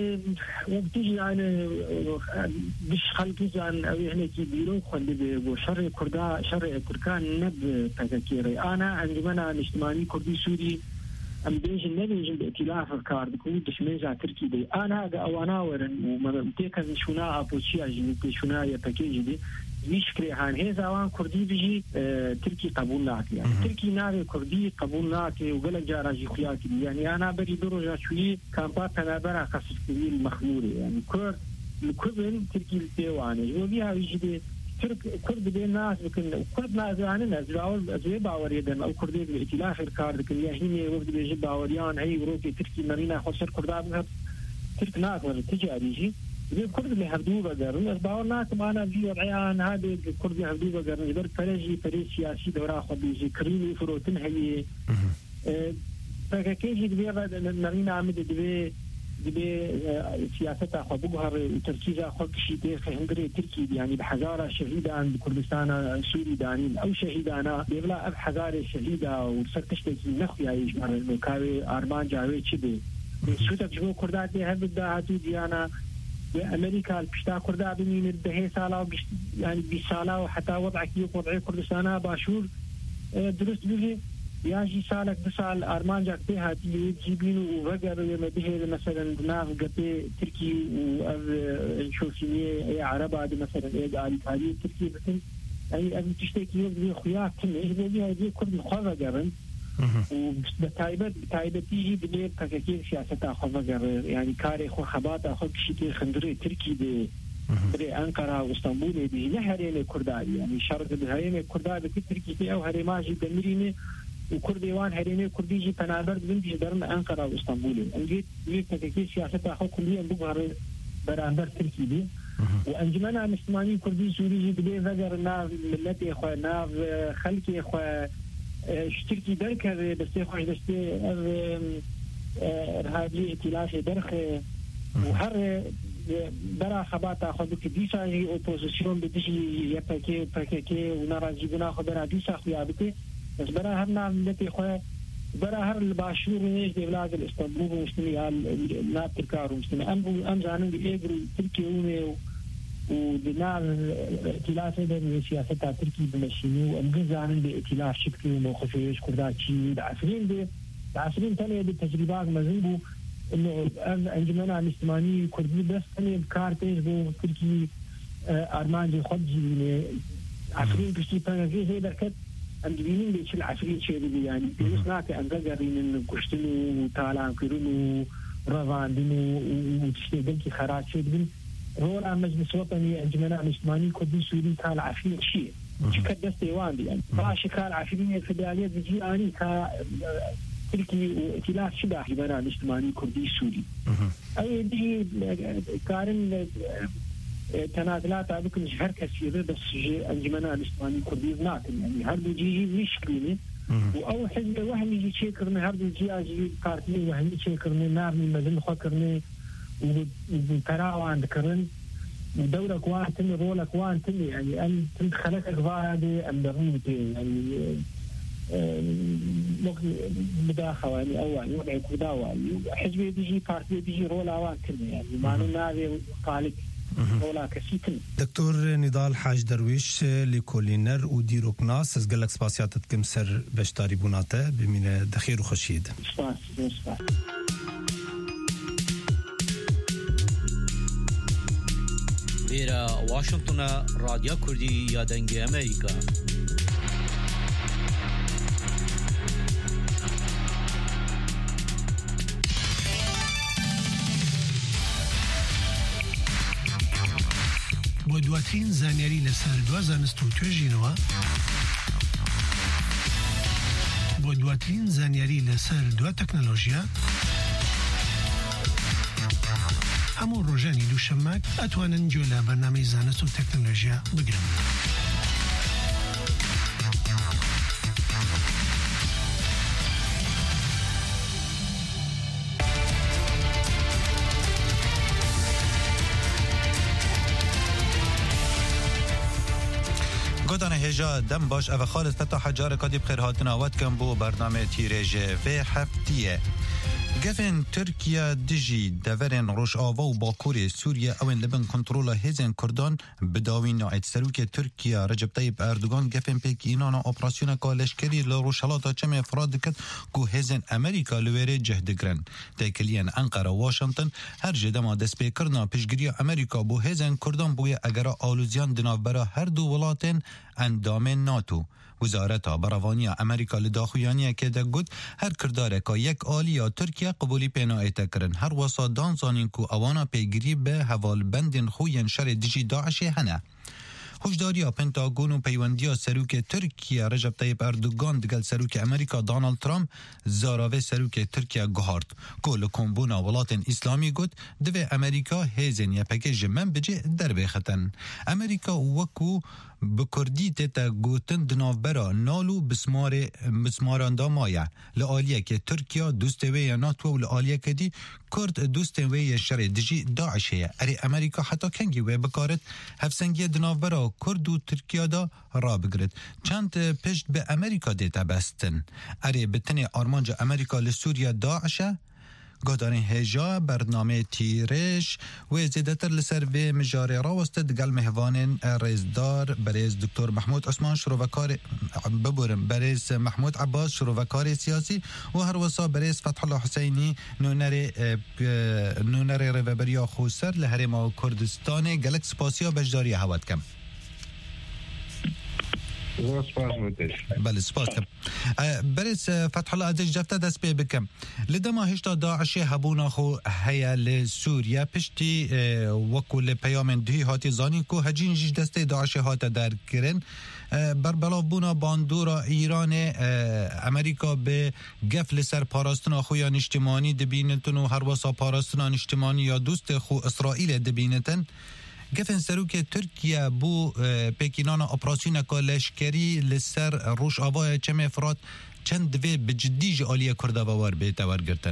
وبتيجي أنا بش خلقي عن أو هنا كي بيرو خلي بشر كردا شر تركان نب فكري أنا عندما أنا اجتماعي كردي سوري أم بيجي نبي جنب ائتلاف الكارد كود دشميزا تركي دي أنا أوانا ورن ومتيكن شونا أبوشيا جنب شونا يبكي دي مشكلة عن هذا وان كردي بيجي اه تركي قبول ناكي يعني تركي ناري كردي قبول ناكي وقلق جاراجي خياكي يعني أنا بري درجة شوية كامبات أنا برا قصف كبير المخموري يعني كرد الكبن تركي الديواني وبيها يجي ترك كرد بين ناس لكن كرد ناس يعني ناس أول أزوي باوريدن أو كردي بالائتلاف الكارد كل يهيني وقت بيجي باوريان هي وروكي تركي مرينا خسر كرداب ترك ناس ولا تجاري الكرد اللي هبدو بقرن أخبارنا كمان في وضعيان هذا الكرد اللي هبدو بقرن يبر فرجي فريق سياسي دورة خبيزي كريمي فروتن هي فكيجي دبي نرينا عمد دبي دبي سياسة خبوها وتركيز أخذ شيء تيخ هندري تركي يعني بحزارة شهيدة عند كردستان سوري دانين أو شهيدة أنا بيبلا أب حزارة شهيدة وسرتشتك نخيا يجمع المكاوي أرمان جاوي كده سوتك جو كردات دي هبدا هاتو ديانا أمريكا البشتا كردا بمين الدهي سالا يعني بسالا وحتى وضعك يوك وضعي كردستانا باشور درست بيه ياجي سالك بسال أرمان جاك بيها تجيبينه وغقر ويما بيه مثلا ناف قبي تركي وشوفينيه اي عربة دي مثلا اي قالي تالي تركي بكن اي ابن تشتكي يوك بيه خياك كم ايه بيه دي كرد مخوضة قرن وبتايبت بتايبت تيجي دبي كاكير سياسة خفقر يعني كاري خو خبات أخذ شيء خندري تركي دي بري أنقرة واسطنبول دي نهرين كرداري يعني شرق الهرين كرداري تركي دي أو هرماجي دمريني وكرديوان هرين كردي جي بنادر بندي درن أنقرة واسطنبول أنجيت ليه كاكير سياسة أخذ كليا بقهر برandar تركي دي وأنجمنا مسلماني كردي سوري جي دبي فقر ناف ملتي خو ناف خلقي خو اشتركي درك بس خوش دستي هذه ائتلاف درخ وهر برا خبات اخذ كديسا هي اوبوزيشن بدشي يبكي بكي ونراجي بنا خبر ديسا خيابتي بس برا هرنا ملتي خو برا هر الباشور نيش دي بلاد الاسطنبول ومسلمي قال لا تركار ومسلمي ام ام زانن ايبر تركي ودنا ائتلاف ده سياسة تركي بمشيني وأمجزان بائتلاف شكل وموقفيش كرداتي العصرين ده العصرين تانية بالتجربات مزنبو إنه أنجمنا الاجتماعي كردي بس تانية بكارتيش بو تركي أرمانجي خدجي عصرين بشتي بانجي زي بركت أنجمين بيش العصرين شيء يعني بيش ناكي أنجزارين إنه كشتنو وطالعن كيرونو رفاندنو وتشتي بلكي خراج شيء بين رولا مجلس وطني أنجمنا الاجتماعي كردي سوري كان عفرين شيء شكل دستي واندي يعني راشي كان عفرين الفدرالية بيجي آني كا تركي وائتلاف شبه حوار الاجتماعي الكردي السوري أي دي كارن تنازلات بكل شهر كثيرة بس أنجمنا الاجتماعي الكردي ناكن يعني هذا جيجي مشكلة وأو حزب واحد يجي شكرنا هذا الجي أجي كارتني واحد يجي شكرنا نارني مدن خكرنا وبكراو عند كرن ودورة كوان تني رولة كوان تني يعني أن تدخلك أخبار أم برمتي يعني ممكن مداخلة يعني أو يعني وضع كداوة حزب يجي بارتي يجي رولة وان تني يعني ما ننادي قالك رولة كسيتن. دكتور نضال حاج درويش لكولينر وديروك ناس أسقل لك سباسياتك كم سر بشتاري بوناته بمين دخير وخشيد. سباس سباس. ویرا واشنطن رادیو کردی یا دنگ امریکا. با دواترین زانیاری لسر دو زانست و توجینوا با دواترین زانیاری لسر دو تکنولوژیا همون روزانی دوشنبه اتوانن جولا برنامه زانست و تکنولوژیا بگیرن. گودان هجا دم باش او خالد فتح حجار کادی بخیر هاتنا وات کم بو برنامه تیریج و هفتیه گفن ترکیه دجی دورن روش آوا و باکوری سوریه اوین لبن کنترول هزن کردان بداوین ناعید سروک ترکیه رجب طیب اردوگان گفن پیک اینانا اپراسیون کالشکری لروشالاتا چم افراد کد کو هزن امریکا لویره جهدگرن تاکلین انقره واشنطن هر جدما دست پیکرنا پیشگیری امریکا بو هزن کردان بوی اگر آلوزیان دنابرا هر دو ولاتن اندام ناتو وزارت براوانی امریکا لداخویانی که ده گود هر کرداره که یک آلی یا ترکیه قبولی پینایت کرن هر واسا دانزانین که اوانا پیگیری به حوال بندین خوین شر دیجی داعش هنه هشداری پنتاگون و پیوندی سروک ترکیه رجب طیب اردوگان دگل سروک امریکا دانالد ترامپ زاراوه سروک ترکیه گهارد کل کمبونا ولاتن اسلامی گود دوی امریکا هیزن یا پکیج من بجه در بخطن امریکا وکو بکردی تیتا گوتن دنافبرا نالو بسمار بسماراندا مایه لآلیه که ترکیه دوستوی ناتو و لآلیه که دی کرد دوستوی شر دیجی داعش هیه اری امریکا حتی کنگی وی بکارد هفسنگی دنافبرا کرد و ترکیه دا را بگرد چند پشت به امریکا دیتا بستن اری بتنی آرمانج امریکا لسوریا داعشه گودارین هجا برنامه تیرش و زیدتر لسر و مجاری راوسته دگل مهوان رزدار بریز دکتر محمود عثمان شروعکار ببورم بریز محمود عباس شروعکار سیاسی و هر وسا بریز فتح الله حسینی نونر نونر روبریا خوسر لحرم کردستان گلک سپاسیا بجداری هواد کم بله سپاس کم برس فتح الله ازش جفته دست پی بکم لدما هشتا داعش هبونا خو هیا لسوریا پشتی وکو لپیامن دوی هاتی زانی کو هجین جیج دسته داعش هات در کرن بربلا بونا باندورا ایران امریکا به گفل سر پاراستنا خویان اجتماعی دبینتن و هر واسا پاراستنا اجتماعی یا دوست خو اسرائیل دبینتن گفن سروک ترکیه بو پیکینان اپراسیون کالشکری لسر روش آوای چم افراد چند دوی بجدیج آلیه کرده و ور به تور گرتن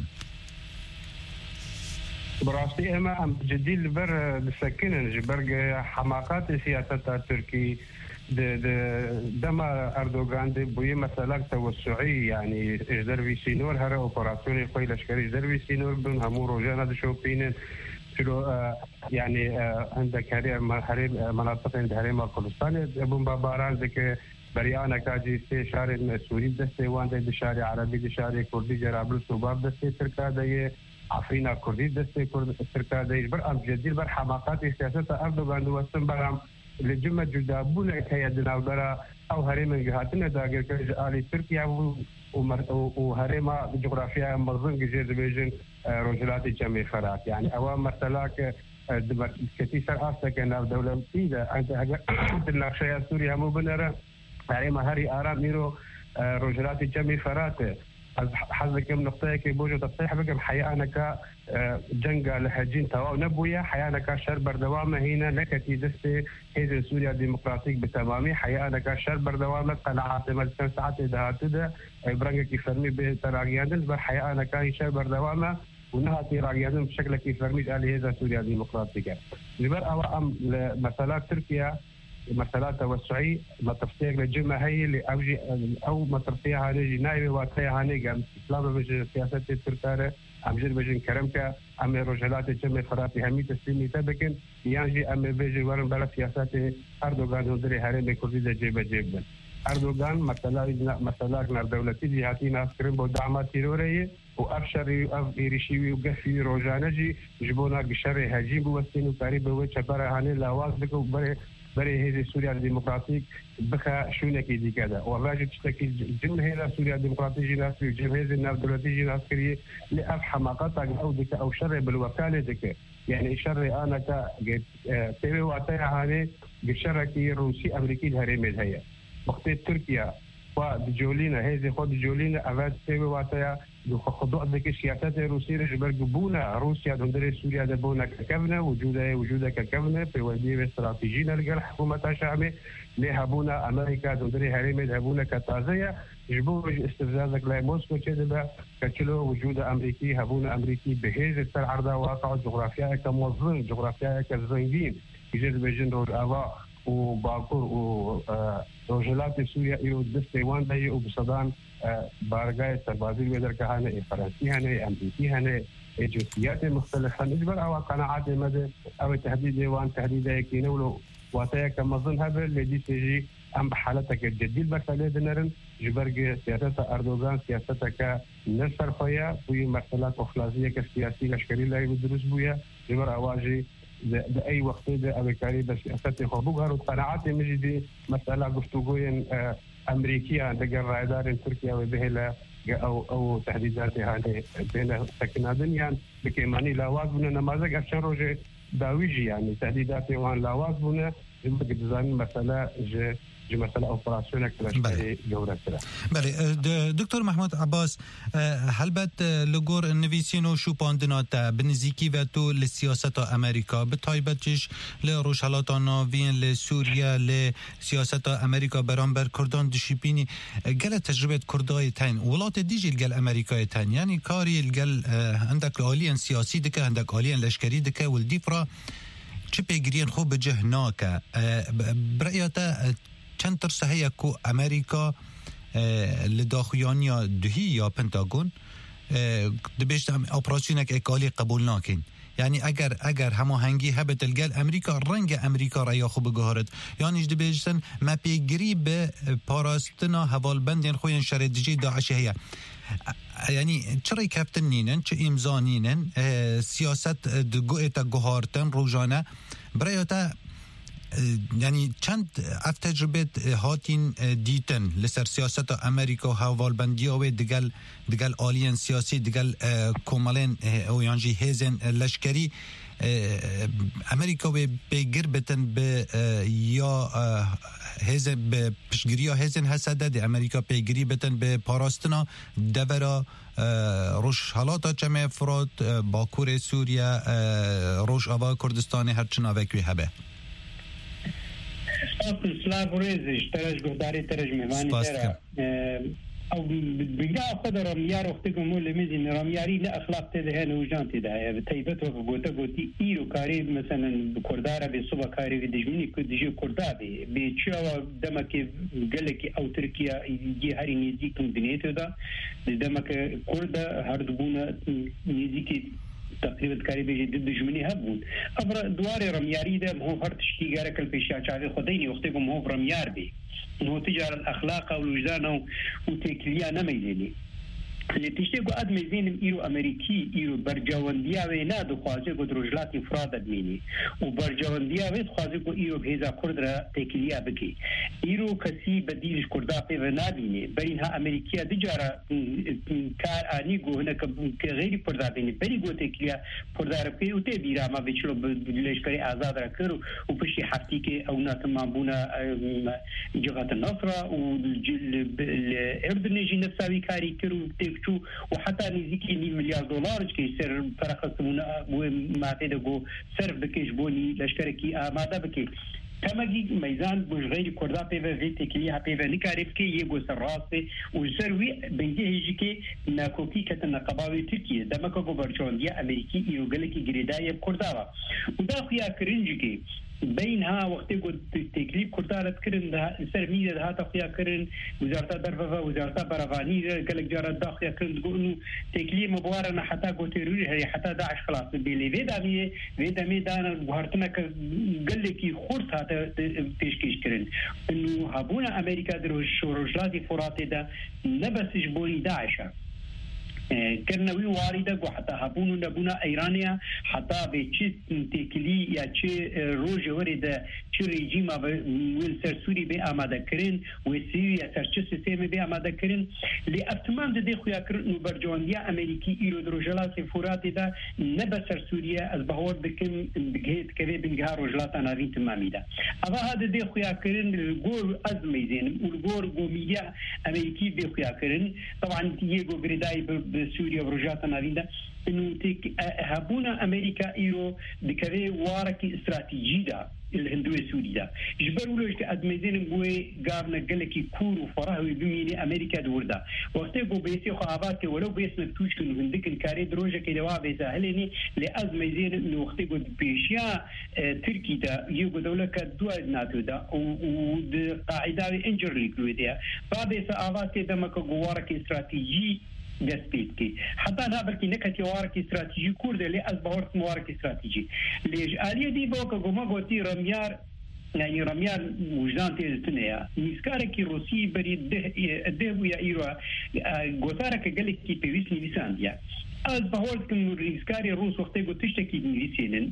براستی اما هم جدی لبر لسکنن جبرگ حماقات سیاست ترکی دما اردوغان دي بوي مسألة توسعي يعني اجدر في سينور هر اوبراسيون خوي لشكري اجدر في سينور بن همو روجانا دي شوبينن يعني عندك هري مناطق عند هرم كردستان ابن باباران ذيك بريانا كاجي سي شارع سوري دسته وان دي شارع عربي دي شارع كردي جرابل صوباب دسته تركا دي عفرينا كردي دسته كرد تركا دي بر ام جديد بر حماقات سياسه اردوغان وسن برام لجمع جدابون كيدنا برا او هرم جهاتنا داغر كالي تركيا وهرما جغرافيا مظن جزير دبيجن رجلات جميع فرات يعني اوام مرتلاك كتيسر آستا كنا دولة إذا عند النقشة سوريا مو بنرا هرما هري آرام ميرو رجلات جميع فرات حظك من نقطة كي بوجو تصحيح بقى حيانا كا جنجا لهجين تواو نبويا حيانا كا شر بردوامة هنا نكتي دستي هيزن سوريا ديمقراطيك بتمامي حيانا كا شر بردوامة قناعات مجلسان ساعات دهاتده برنجا كي فرمي بتراغياندن بر حيانا كا شر بردوامة ونها تراغياندن بشكل كي فرمي على هيزن سوريا ديمقراطيك لبر أوام مثلا تركيا مثلا توسعي ما تفتيق للجمة هي اللي أوجي أو ما تفتيها هنيجي نايبة واتيها هنيجي أم إسلام بجن سياسة التركارة أم جر بجن كرمكا أم رجالات الجمة فراتي همي تسليمي تبكن يانجي أم بيجي ورن بلا سياسات أردوغان هندري هرمي كردي جيبا جيبا أردوغان مثلا مثلا نار دولتي جهاتي ناس كرم بدعمات تيرورية وأبشر إيريشيوي وقفي روجانجي جبونا بشر هجيم بوستين وقريب وشبرا هني لاواز بكو بري بري هذه سوريا الديمقراطيك بخا شو نكيد كذا والراجل تشتكي جم هنا سوريا الديمقراطية جناسي وجم هذه الناس دولتي جناسية لأف حماقات أو دك أو شر بالوكالة دك يعني شر أنا كا تبي وقتها هني بشركي روسي أمريكي الهرمي هي وقت تركيا ودجولينا هذه خود جولينا أفاد تبي وقتها خضوع ذيك السياسات الروسية جبر جبونا روسيا دندري سوريا دبونا ككفنا وجودها وجودها ككفنا في وديه استراتيجية لقى حكومة شعبي لهبونا أمريكا دندري هرمي هبونا كتازية جبور استفزازك لا موسكو كذا كتلو وجود أمريكي هبونا أمريكي بهذه العرضة واقع جغرافيا كموظن جغرافيا كزنجين يجد بجن رود أبا وباكور ورجلات سوريا يو دستيوان ده وبصدان بارجاي سربازي بدر كهانة فرنسي هني أمريكي هني جنسيات مختلفة نجبر أو قناعات مدى أو تهديد وان تهديد يكينولو واتايا كمظن هذا الذي تجي أم بحالتك الجديد مسألة دنرن جبرج سياسة أردوغان سياسة كنصر فيا في مسألة أخلاقية كسياسية لشكري لا يدرس بويا جبر أواجي بأي وقت ده أبكاري بس سياسة خبوها وقناعات مجدي مسألة قفتوجين أمريكية عند الرائدار تركيا وبهلا أو أو تهديدات هذه بين سكنادن يعني بكماني لاواز بنا نماذج أشان روجي داويجي يعني تهديدات وان لاواز بنا يمكن تزان مسألة ج جو مسألة أوبراسيونك لشكري جورة كده. بله دكتور محمود عباس هلبت لجور النویسینو شو پاندنات بنزیکی و تو لسیاست امریکا بتایبتش لروشالات ناوین لسوریا لسیاست امریکا برانبر کردان دشیبینی گل تجربه کردای تن ولات دیجی گل امریکای تن یعنی کاری گل عندك آلیان سیاسی دکه عندك آلیان لشکری دکه والدیفرا چه پیگرین خوب جهناکه برایتا چند ترسه هیا که امریکا لداخیانیا دهی یا پنتاگون دبیشت اپراسیونک اکالی قبول ناکن یعنی اگر اگر همه هنگی هبت الگل امریکا رنگ امریکا را یا خوب گهارد یعنی دبیشتن ما پیگری به پاراستنا حوال بندین خوین شردجی داعش هیا یعنی چرا کفتن نینن چه امزانینن سیاست دگویتا گهارتن روزانه برایتا یعنی چند اف تجربه هاتین دیتن لسر سیاست امریکا و حوالبندی و دگل دگل آلین سیاسی دگل کومالین او یانجی هیزن لشکری امریکا به بگر بتن به یا هیزن به پشگیری یا هیزن حسده ده امریکا پیگری بتن به پاراستنا دورا روش حالاتا چمه افراد باکور سوریا روش آوا کردستان هرچن آوکوی هبه سلاف ورزش ترج گفتاری ترج میوانی ترا او بقى قدر رميار وقتكم مول مزين رمياري لا اخلاق تده نوجان تده بتيبته بقوته قوتي ايرو كاري مثلا بكرداره بصبا كاري بدجمني كدجي كردابي بيتشوا دمك قالك او تركيا يجي هاري نيزيك بنيته ده دمك كردا هردبونا نيزيك تقريبا كاري بيجي ضد جمني هبون ابر دواري رمياري ده هو هر تشكي غيرك البيشاچاوي خديني وقتكم هو رميار بي انه تجار الاخلاق والوجدان وتكليا نميزيني اللي تشتكو ادمي زين ايرو امريكي ايرو برجوانديا وينا دو خوازي قد رجلات افراد ادميني وبرجوانديا ويد خوازي قد ايرو بهزا كردرا تكليا بكي ايرو كسي بديلش كردا في وناديني برينها امريكيا دجارة كار انيقو هناك غيري كردا بيني بريقو تكليا كردا ربكي وتي بيرا ما بيشلو بلشكري ازاد ركرو وبشي حفتيكي او ناتمامبونا جغة النصرة والاردن نجي نفساوي كاري كرو بچو و حتی نزدیکی نیم میلیارد دلار که سر فرخصمون و معتاد گو سر بکش بونی لشکر کی آماده بکی تماجي ميزان بوجغير كردا بيفا في تكليها بيفا نكارب كي يبو سراسي وزروي بنجي كي ناكوكي كتنا قباوي تركيا دمكو برشون دي امريكي يوغلكي جريدايه كرداوا ودا خيا كرنجكي بينها وقت قد تكليف كردارة كرن سر ميزة هذا خيا كرن وزارة درفة وزارة برافاني قالك جارة داخل كرن تقول إنه تكليف مبارنا حتى قتيروري هي حتى داعش خلاص بيلي فيدا مي فيدا مي دانا بهارتنا قال لك خرط هذا تشكيش كرن إنه هبونا أمريكا دروش رجلاتي فراتي دا نبس جبوني داعشة كرنوي واردة وحتى هبونو نبونا إيرانيا حتى بيتشي تكلي يا تشي روج ورد تشي ريجيم والسرسوري بي آماده كرين وسيريا سرچه سيسيم بي آماده كرين لأفتمام ده خويا كرن برجوانديا أمريكي إيرو دروجلات فورات ده نبا سرسوريا از بهور بكم بجهد كذي بنجها رجلات نارين تمامي ده أبا هذا ده خويا كرن الجور أزمي زين والجور قومية أمريكي ده خويا كرن طبعا تيجو بريداي بسوريا ورجعت ناريندا إنه تك هبونا أمريكا إيرو بكذا وارك استراتيجي دا الهندوة سوريا جبروا له كأدميزين بوي قارنا قالك يكون وفراه ويبميني أمريكا دوردا وقتها جو بيسي خابات ولو بيسنا بتوش كنو هندك الكاري دروجة كدوا بيسهلني لأزميزين إنه وقتها جو بيشيا تركي دا يجو دولة كدوا ناتو دا ود قاعدة إنجر ليكويديا فبيسا آبات دمك جوارك استراتيجي دستيتكي حتى أنا بركي نكتي وارك استراتيجي كورد اللي أصبحت موارك استراتيجي ليش آلية دي بوكا قوما قوتي رميار يعني رميار وجدان تيزتنيا نسكارك روسي بريد الدهب يا إيروا قوتارك قالك كي بيويسني بيسانديا از بهورت كن ريسكاري روس وقت قلت تشتكي نيسينن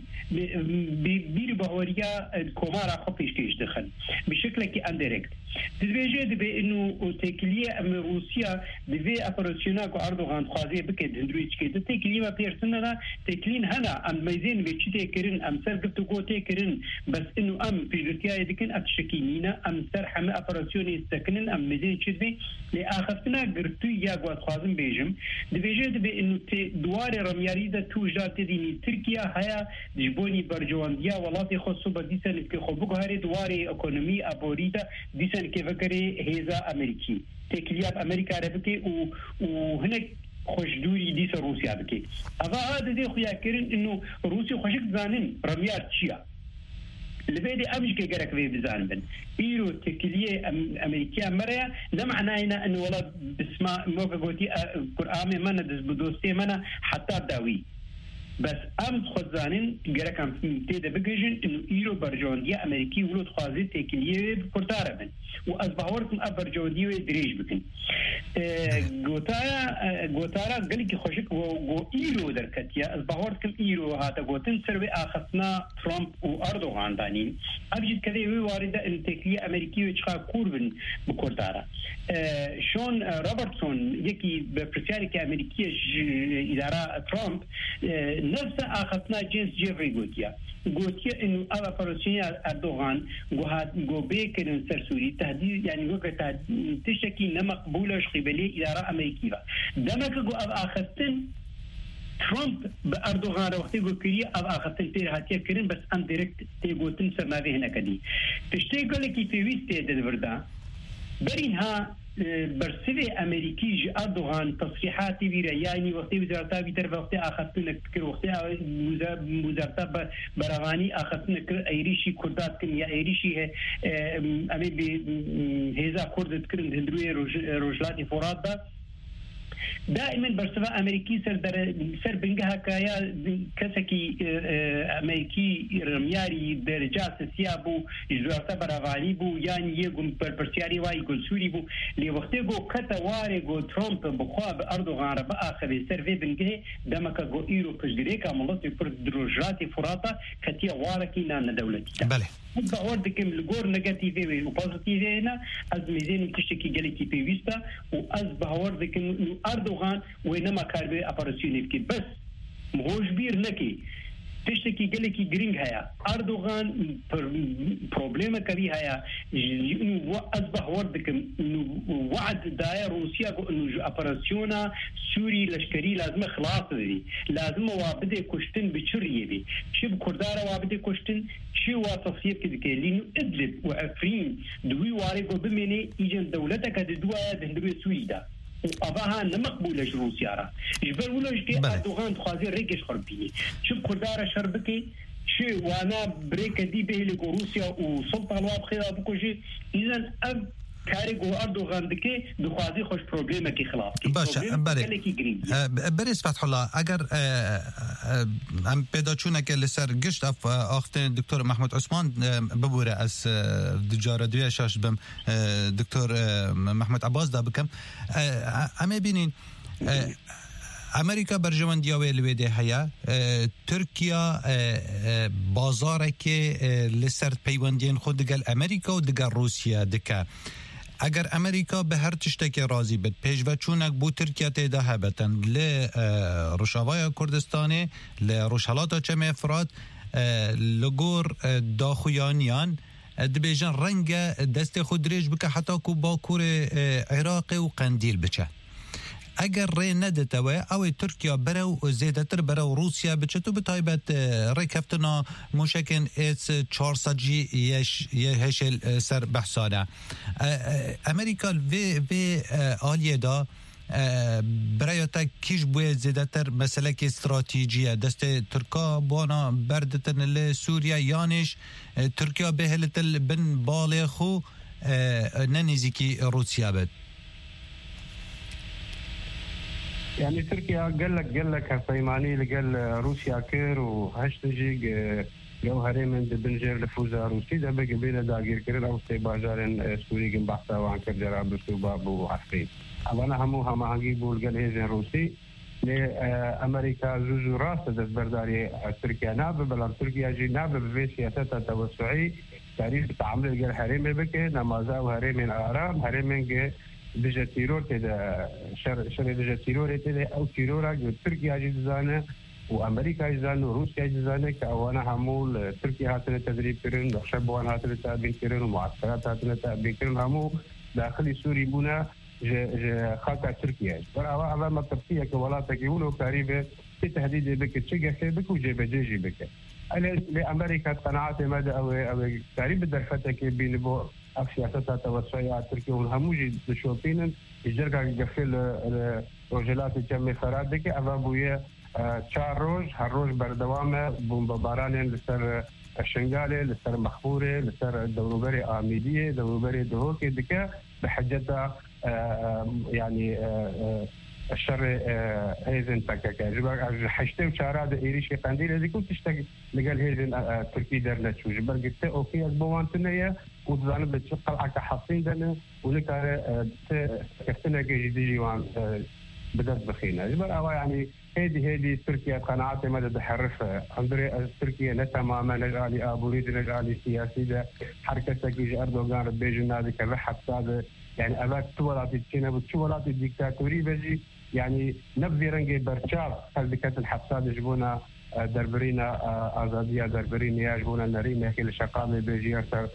بير بهوريا كومارا خفيش كيش دخل بشكل كي انديركت تزويجه بانه تكليه ام روسيا دفي ابراسيونا كو اردوغان خوازي بكد هندرويتش كي تكليه ما بيرسننا تكلين هنا ام ميزين بيتشتي كرين ام سرقت قوتي كرين بس انه ام بيجتيا دكن اتشكينينا ام سرحم ابراسيوني استكنن ام ميزين تشدي لاخفتنا قرتو يا قوات خوازن بيجم دفيجه بانه دوار رمياري ده توجات ديني تركيا هيا جبوني برجوانديا ولاتي خصو بديسن كي خبوك هاري دواري ايكونومي ابوريدا ديسن كي فكري هيزا امريكي تكليات امريكا رفكي و وهناك خوش دوري ديس روسيا بكي هذا هذا دي خويا كرين انه روسيا خوشك زانن رميار تشيا لبيدي أمش كي جرك في بزانبن إيرو تكلية أمريكية مريا ده معناه إنه ولا بسمع موقع قوتي قرآن منا دس بدوستي منا حتى داوي بس أمس خزانين جرك عم تيدا بجيجن إنه إيرو برجواندية أمريكي ولد خوازي تكلية بكرتارة بن وأصبحوركم أبرجواندية دريج بكن قوتارا قوتارا قال لك خوشك و إيرو دركتيا أصبحوركم إيرو هذا قوتن سربي أخذنا ترامب وأردوغان دانين أبجد كذا واردة إن تكلية أمريكية وشخا كوربن بكرتارا شون روبرتسون يكي ببرسياري كأمريكية إدارة ترامب نفس أخذنا جنس جيفري قوتيا قوتيا إنه أبا فروسيا أردوغان قوهات قو بيكرن سرسوري تهديد يعني قوة تشتكي نمقبولة شخيبالي إدارة أمريكية دمك قو أبا أخذتن ترامب بأردوغان وقتي قو كريا أبا أخذتن تير هاتيا كرن بس أم ديركت تيقوتن سرناوي هنا كدي تشتكي لكي في ويستي دلوردا برينها برسلة أمريكي أردوغان تصريحاتي برياني وقتي وزارتا بيتر وقتي أخذتنا كر وقتي وزارتا برغاني أخذتنا كر أيريشي كردات كن يا أيريشي أمي بهذا كردت كرن هندروي رجلاتي فراد دائما برسوا أمريكي سر در سر بنجها كايا كسكي أمريكي رمياري درجات سيابو إجراءات برافاني بو يعني يقوم برسياري واي يقول سوري بو لوقت جو كتواري جو ترامب بخواب أردوغان ربا آخر سر في بنجه دمك جو إيرو بجريكا ملطي پر درجات فراتا كتيا واركي نان دولتي. بله. بأورد كم الجور نيجاتيفي وبوزيتيفي هنا از ميزان تشتكي جالكي بيويستا وأز بأورد كم أردوغان وينما كاربي أبارسيوني بكي بس مهوش بير نكي تشتكي قال لك جرينج هيا أردوغان بروبليم كبير هيا إنه أصبح وردك إنه وعد داير روسيا إنه أبراسيونا سوري لشكري لازم خلاص ذي لازم وابدأ كشتن بشرية بي شب كردارة وابدأ كشتن شو وتصفير كده كده لأنه إدلب وعفرين دوي وارق وبمني إيجان دولتك هذه دواء دهندوية سوري دا وأباها نمقبولة روسيا را جبل ولا جكي أردوغان تخازي ريكش خربيني شو بكردارة شربكي شو وانا بريك دي به لك روسيا وسلطة الواب خيرا بكوشي إذن أب كاريغو أردوغان دكي دخوازي خوش بروبليمة كي خلاف باشا بري بريس فتح الله اگر ام پیدا چونه که لسر گشت اف آختن دکتر محمود عثمان ببوره از دجاره دوی شاش بم دکتر محمود عباس دا بکم اما بینین امریکا برجوندیا و الویده هیا ترکیا بازاره که لسر پیوندین خود دگل امریکا و دگل روسیا دکه اگر امریکا به هر تشتکی راضی بد پیش و چونک بو ترکیه تیده هبتن ل روشاوای کردستانی ل روشالات چم افراد لگور داخویانیان دبیجن رنگ دست خود ریج بکه حتی کو باکور عراقی و قندیل بچه اگر ری ندته و او ترکیه برو زیادتر برو روسیا بچه تو بتایبت ری کفتنا مشکن ایس چهارصد جی یه هشل سر بحثانه امریکا وی وی آلیه دا برای تا کیش بوی زیادتر مسئله که استراتیجیه دست ترکا بانا بردتن لسوریا یانش ترکیه به هلتل بن بالی خو ننیزی که روسیا بد يعني تركيا قال لك قال لك هالصيماني اللي قال روسيا كير وهشتجي جوهري من بنجير لفوزا روسي ده بقى بين داغير كير او استباجار سوري جن بحثا وعن كرجرا بسوباب وعفرين انا همو هم هجيبوا قال هيزن روسي لامريكا زوزو راس ده برداري تركيا ناب بل تركيا جي ناب في سياسه توسعي تاريخ تعامل قال حريم بك نمازا وهريم من ارام هريم من دجا تيرور تدا شر شر دجا تيرور تدا او تيرورا جو تركيا جزانه وامريكا جزانه وروسيا جزانه كاوانا همول تركيا هاتنا تدريب كرن دخشب وانا هاتنا تابين كرن ومعسكرات هاتنا تابين كرن همو داخل سوري بنا ج ج خاطر تركيا برا على ما تفسير كولاتك يقولوا قريبه في تهديد بك تشجع بك وجيب جيجي بك لامريكا قناعات مدى او او قريب درفتك بين بو اف سياسات توسعيه تركيا والهموجي بشوفين الجرقه قفل رجلات جمع فرادك ابويه چهار روز هر روز بردوامه بمباران لسر الشنغالي لسر مخفوره لسر دوروبري آميديه دوروبري دهوكي دكا بحجتها يعني الشر هيزن تكاكا جبر حشتم شارع ايريشي قنديل هذه كنت تشتغل لقال هيزن تركي درنا تشو جبر قلت اوكي اكبوان تنيا وتزعل بتشقل على حصين دنا ولكار كفتنا جديدي وان بدات بخينا جبر او يعني هذه هذه تركيا قناعات مدى بحرف اندري تركيا لا تماما نجالي ابو ريد نجالي سياسي ده حركه تجي اردوغان بيجنا ذيك الرحب هذا يعني أباك تولات التشينا وتولات الديكتاتوري بجي يعني نبذي رنجي برشاب هل كانت الحبسات يجبونا دربرينا آزادية دربرينا يجبونا نرينا كل شقامي بيجي أكثر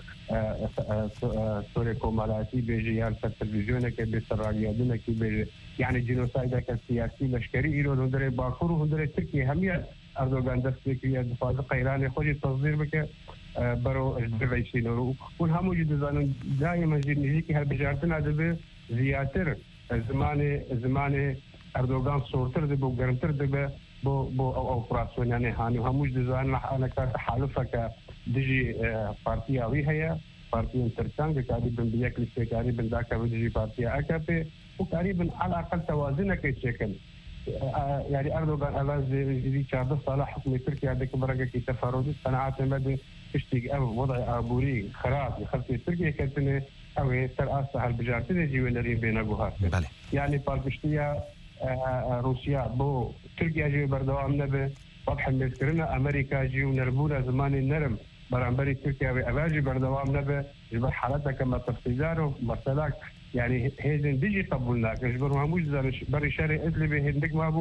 سوري كومالاتي بيجي أكثر تلفزيونة كي بيصر راديادنا كي بيجي يعني جينوسايدا كالسياسي لشكري إيرو هندري باكور وهندري تركيا همية أردوغان دستيكي دفاع قيراني خوشي تصدير بك برو الدرعيشين والهمو جدزانون دائما جنيجيكي هالبجارتنا دبي زياتر زماني زماني أردوغان صورتر دبي وقرمتر دبي بو بو أو أوبراسيون يعني هاني وهمو جدزان أنا كحالفة دجي بارتيا ويهيا بارتيا انترسان كاريبن بياك لسي كاريبن داكا ودجي بارتيا أكابي وكاريبن على الأقل توازنها كيتشكل يعني أردوغان ألاز دي شعب صالح حكم تركيا هذيك برقة كي تفاردي قناعات مدى تشتيق أو وضع أبوري خراب لخلفية تركيا كانت أو ترأسها البجارتين يجي ونرين بين أبوها يعني بالبشتية روسيا بو تركيا جي بردوام نبي واضح المذكرنا أمريكا جي ونربونا زمان النرم برانبري تركيا بأباجي بردوام نبي جبر حالتها كما تفصيلاره مسألة يعني هيزن بيجي قبولنا كجبر ما موجود بري شارع إدلبي هندك ما بو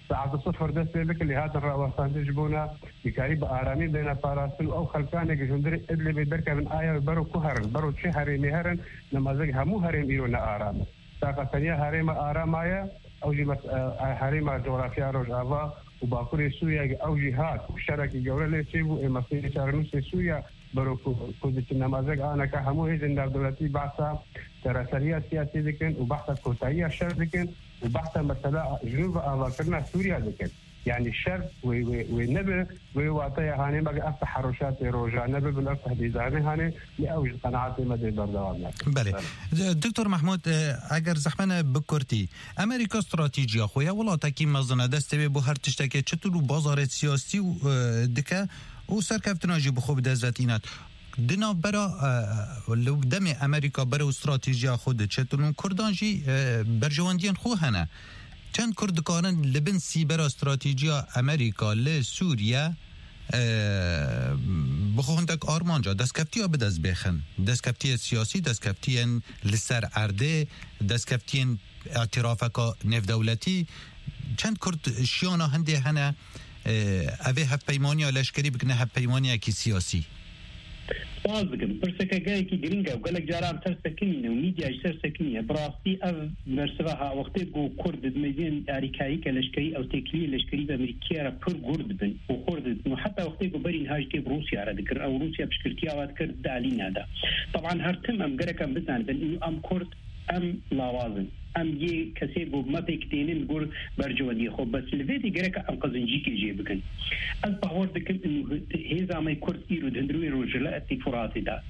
ساعة صفر دست بك اللي هذا الرأوسان تجبونا بكاريب آرامي بين باراسل أو خلقان يجندري اللي بيدرك من آية برو كهرن برو شهري مهرن نمازج همو هرم إيرونا آرام ساقة ثانية هرم آرامايا أو جي هرم جغرافيا روجافا وباكوري سوريا أو جهات وشارك جورا ليشيبو إمسين شارنوس سوريا برو كودت نمازج أنا كهمو هيزن در دولتي بحثا تراسلية سياسية ذكن وبحثا كوتاية شر ذكن وبحثا مثلا جنوب أفريقيا سوريا ذكن يعني الشر والنبي ويعطي هاني بقى أفتح حرشات روجا نبي بنفتح ديزاين هاني لأوجد قناعات مدى بردوام. بله دكتور محمود اگر زحمه بکرتی امریکا استراتژی خویا ولا تکی مزنه دست به بو هر تشتکه چطور بازار سیاسی و دکه و سرکفتناجی بخوب دزوتینات دنا برا لو دم امریکا برا استراتژی خود چطور کردانجی برجواندین خو هنه چند کردکارن لبن سی برا استراتژی امریکا ل سوریه بخوندک آرمانجا دستکفتی ها به دست بخن دستکفتی سیاسی دستکفتی لسر ارده دستکفتی اعترافکا نف دولتی چند کرد شیانا هنده هنه اوه هف پیمانی ها لشکری بکنه هف پیمانی ها کی سیاسی باز بکن پرسکه گایی که گرینگه و گلک جارام ترسکنینه و میدیاش ترسکنینه براستی او مرسوها وقتی گو کرد دمزین آریکایی که لشکری او تکلیه لشکری به امریکی را پر گرد بن و خورد و حتی وقتی گو برین هاش که بروسیا را دکر او روسیا بشکرتی آواد کرد دالی نادا طبعا هر تم ام گرکم بزن بن اینو ام کرد ام لاوازن ام یه کسی گو مپیک دینن گور برجوانی خوب بس لفیدی گرک ام قزنجی که جی بکن از باور دکم انو هیزا مای کرد ایرو دندروی روجلا اتفراتی دا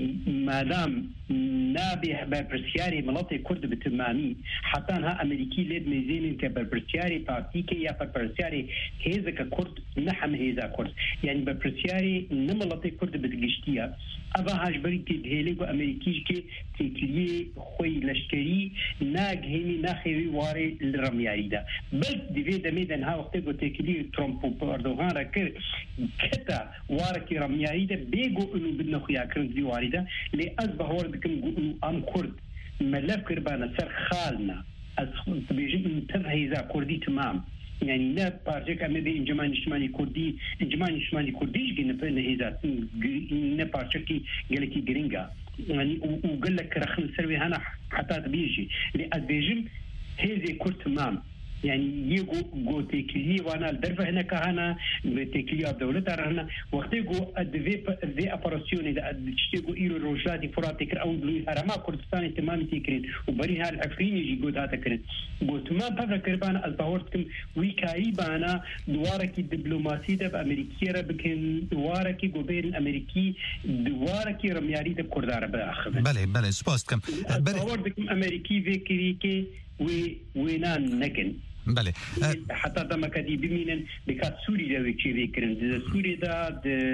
مادام نابی برپرسیاری ملات کرد بتمامی حتی ها امریکی لید میزینن که برپرسیاری پارتیکی یا برپرسیاری هیزا که کرد نحم هیزا کرد یعنی برپرسیاری نملات کرد بتگشتیا اما هاش بری تدهیلی گو امریکیش که تکلیه خوی لشکری ناگهینی نخیوی واری الرمیاری دا بل دیوی دمیدن ها وقتی گو تکلیه ترامپ و اردوغان را کرد کتا وارکی رمیاری دا بیگو انو بدنا خویا کرد دی واری دا لی از بهور دکم گو انو ام کرد ملف کربانا سر خالنا از بیجن انو تفهیزا کردی تمام يعني لا بارجك أما بين إنجمان اجتماعي كردي إنجمان اجتماعي كرديش جينا فإن هذا نا بارجكي قالكي جرينجا يعني وقال لك رخن سروي هنا حتى بيجي لأدبيجم هذا كرد تمام يعني يجو جو تكلي وانا الدرفة هنا كهنا تكلي الدولة هنا وقت يجو الدفي ذي أبراسيون إذا تشتيجو إيرو روجاتي فرات تكر أو بلوي هرما كردستان تمام تكرين وبري هالعفرين يجي جو ده تكرين جو تمام بقى كربانا الباورتكم ويكاي بانا دوارك الدبلوماسي ده بأمريكية بكن دوارك جو بين الأمريكي دوارك رمياري ده كردار بأخذ بله بله سباستكم الباورتكم أمريكي ذكري كي وي وينان نكن بله حتى دم كدي بمينن بكات سوري ده ويكي بيكرن سوري ده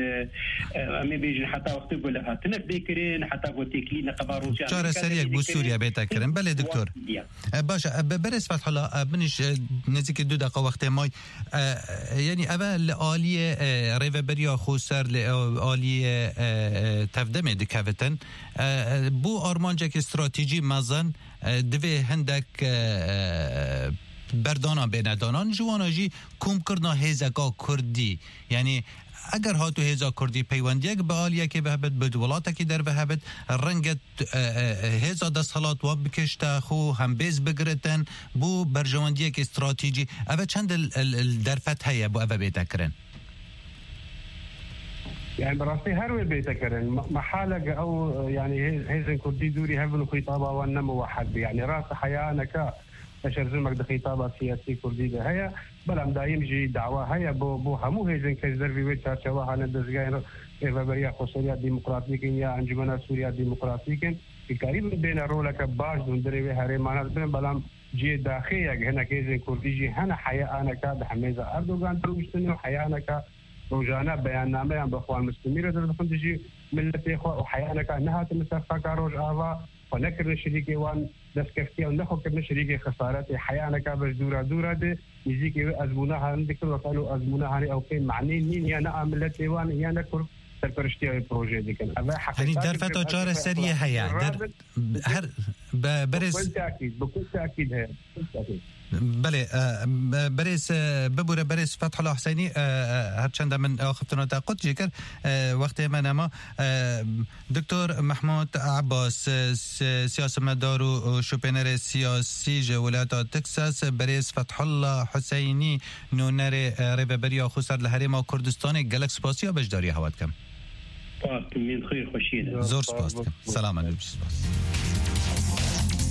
أمي بيجن حتى وقت يقول هاتنا بيكرن حتى قلت لي نقبا روسيا شهر سريع بو سوريا بيتكرن بله دكتور باشا برس فتح الله بنش نزيك دو دقيقة وقت ماي يعني أبا لآلية ريفبريا خوسر لآلية تفدم دكافتن بو أرمانجك استراتيجي مزن دوی هندک بردانا بندانان جواناجی کم کردنا هیزکا کردی یعنی اگر هاتو هیزا کردی پیوندیک به آلیه که بهبت بدولاتا که در بهبت رنگت هیزا دست حالات و بکشتا خو هم بیز بگرتن بو برجواندیک استراتیجی اوه چند درفت هیا بو اوه بیتا کرن يعني براسي هروي بيتكرن محالة أو يعني هيزن كردي دوري هبن خطابة والنمو واحد يعني راس حيانك أشر زمك دخطابة سياسي كردي ده هيا بلام دايم جي دعوة هيا بو بو همو هيزن كزر في وجه شواها ندزجين إفبريا خسوريا ديمقراطيكين يا أنجمنا سوريا ديمقراطيكين القريب بين رولك باش دندري هري معنا بين بلام جي داخلية هنا كيزن كردي جي هنا حيانك بحميزة أردوغان تروشتني وحيانك روجانا بياننامه هم بخوان مسلمين در خندجي ملتي خو وحيانك انها تمسفك روج آوا ونكر شريكي وان دسكفتي ونخو كر شريكي خسارات حيانك بجدورا دورا دي يجيكي ازمونها عندك وقالوا ازمونها او كاين معني مين يا انا ملتي وان يا نكر سرپرشتی های پروژه دیگن. یعنی در فتا چهار سریه هیا در هر برز بكل تأكيد بكل تأكيد هي بله بريس ببوره بريس فتح الله حسيني هرچند من اخفتنا تاقد جيكر وقت من اما دكتور محمود عباس سياسة مدار و شوبينر سياسي جولات تكساس بريس فتح الله حسيني نونر ريبريا خسر الهرم كردستان جالكس باسيا بجداري هوات كم من خير خوشيده زور سپاس سلام علیکم.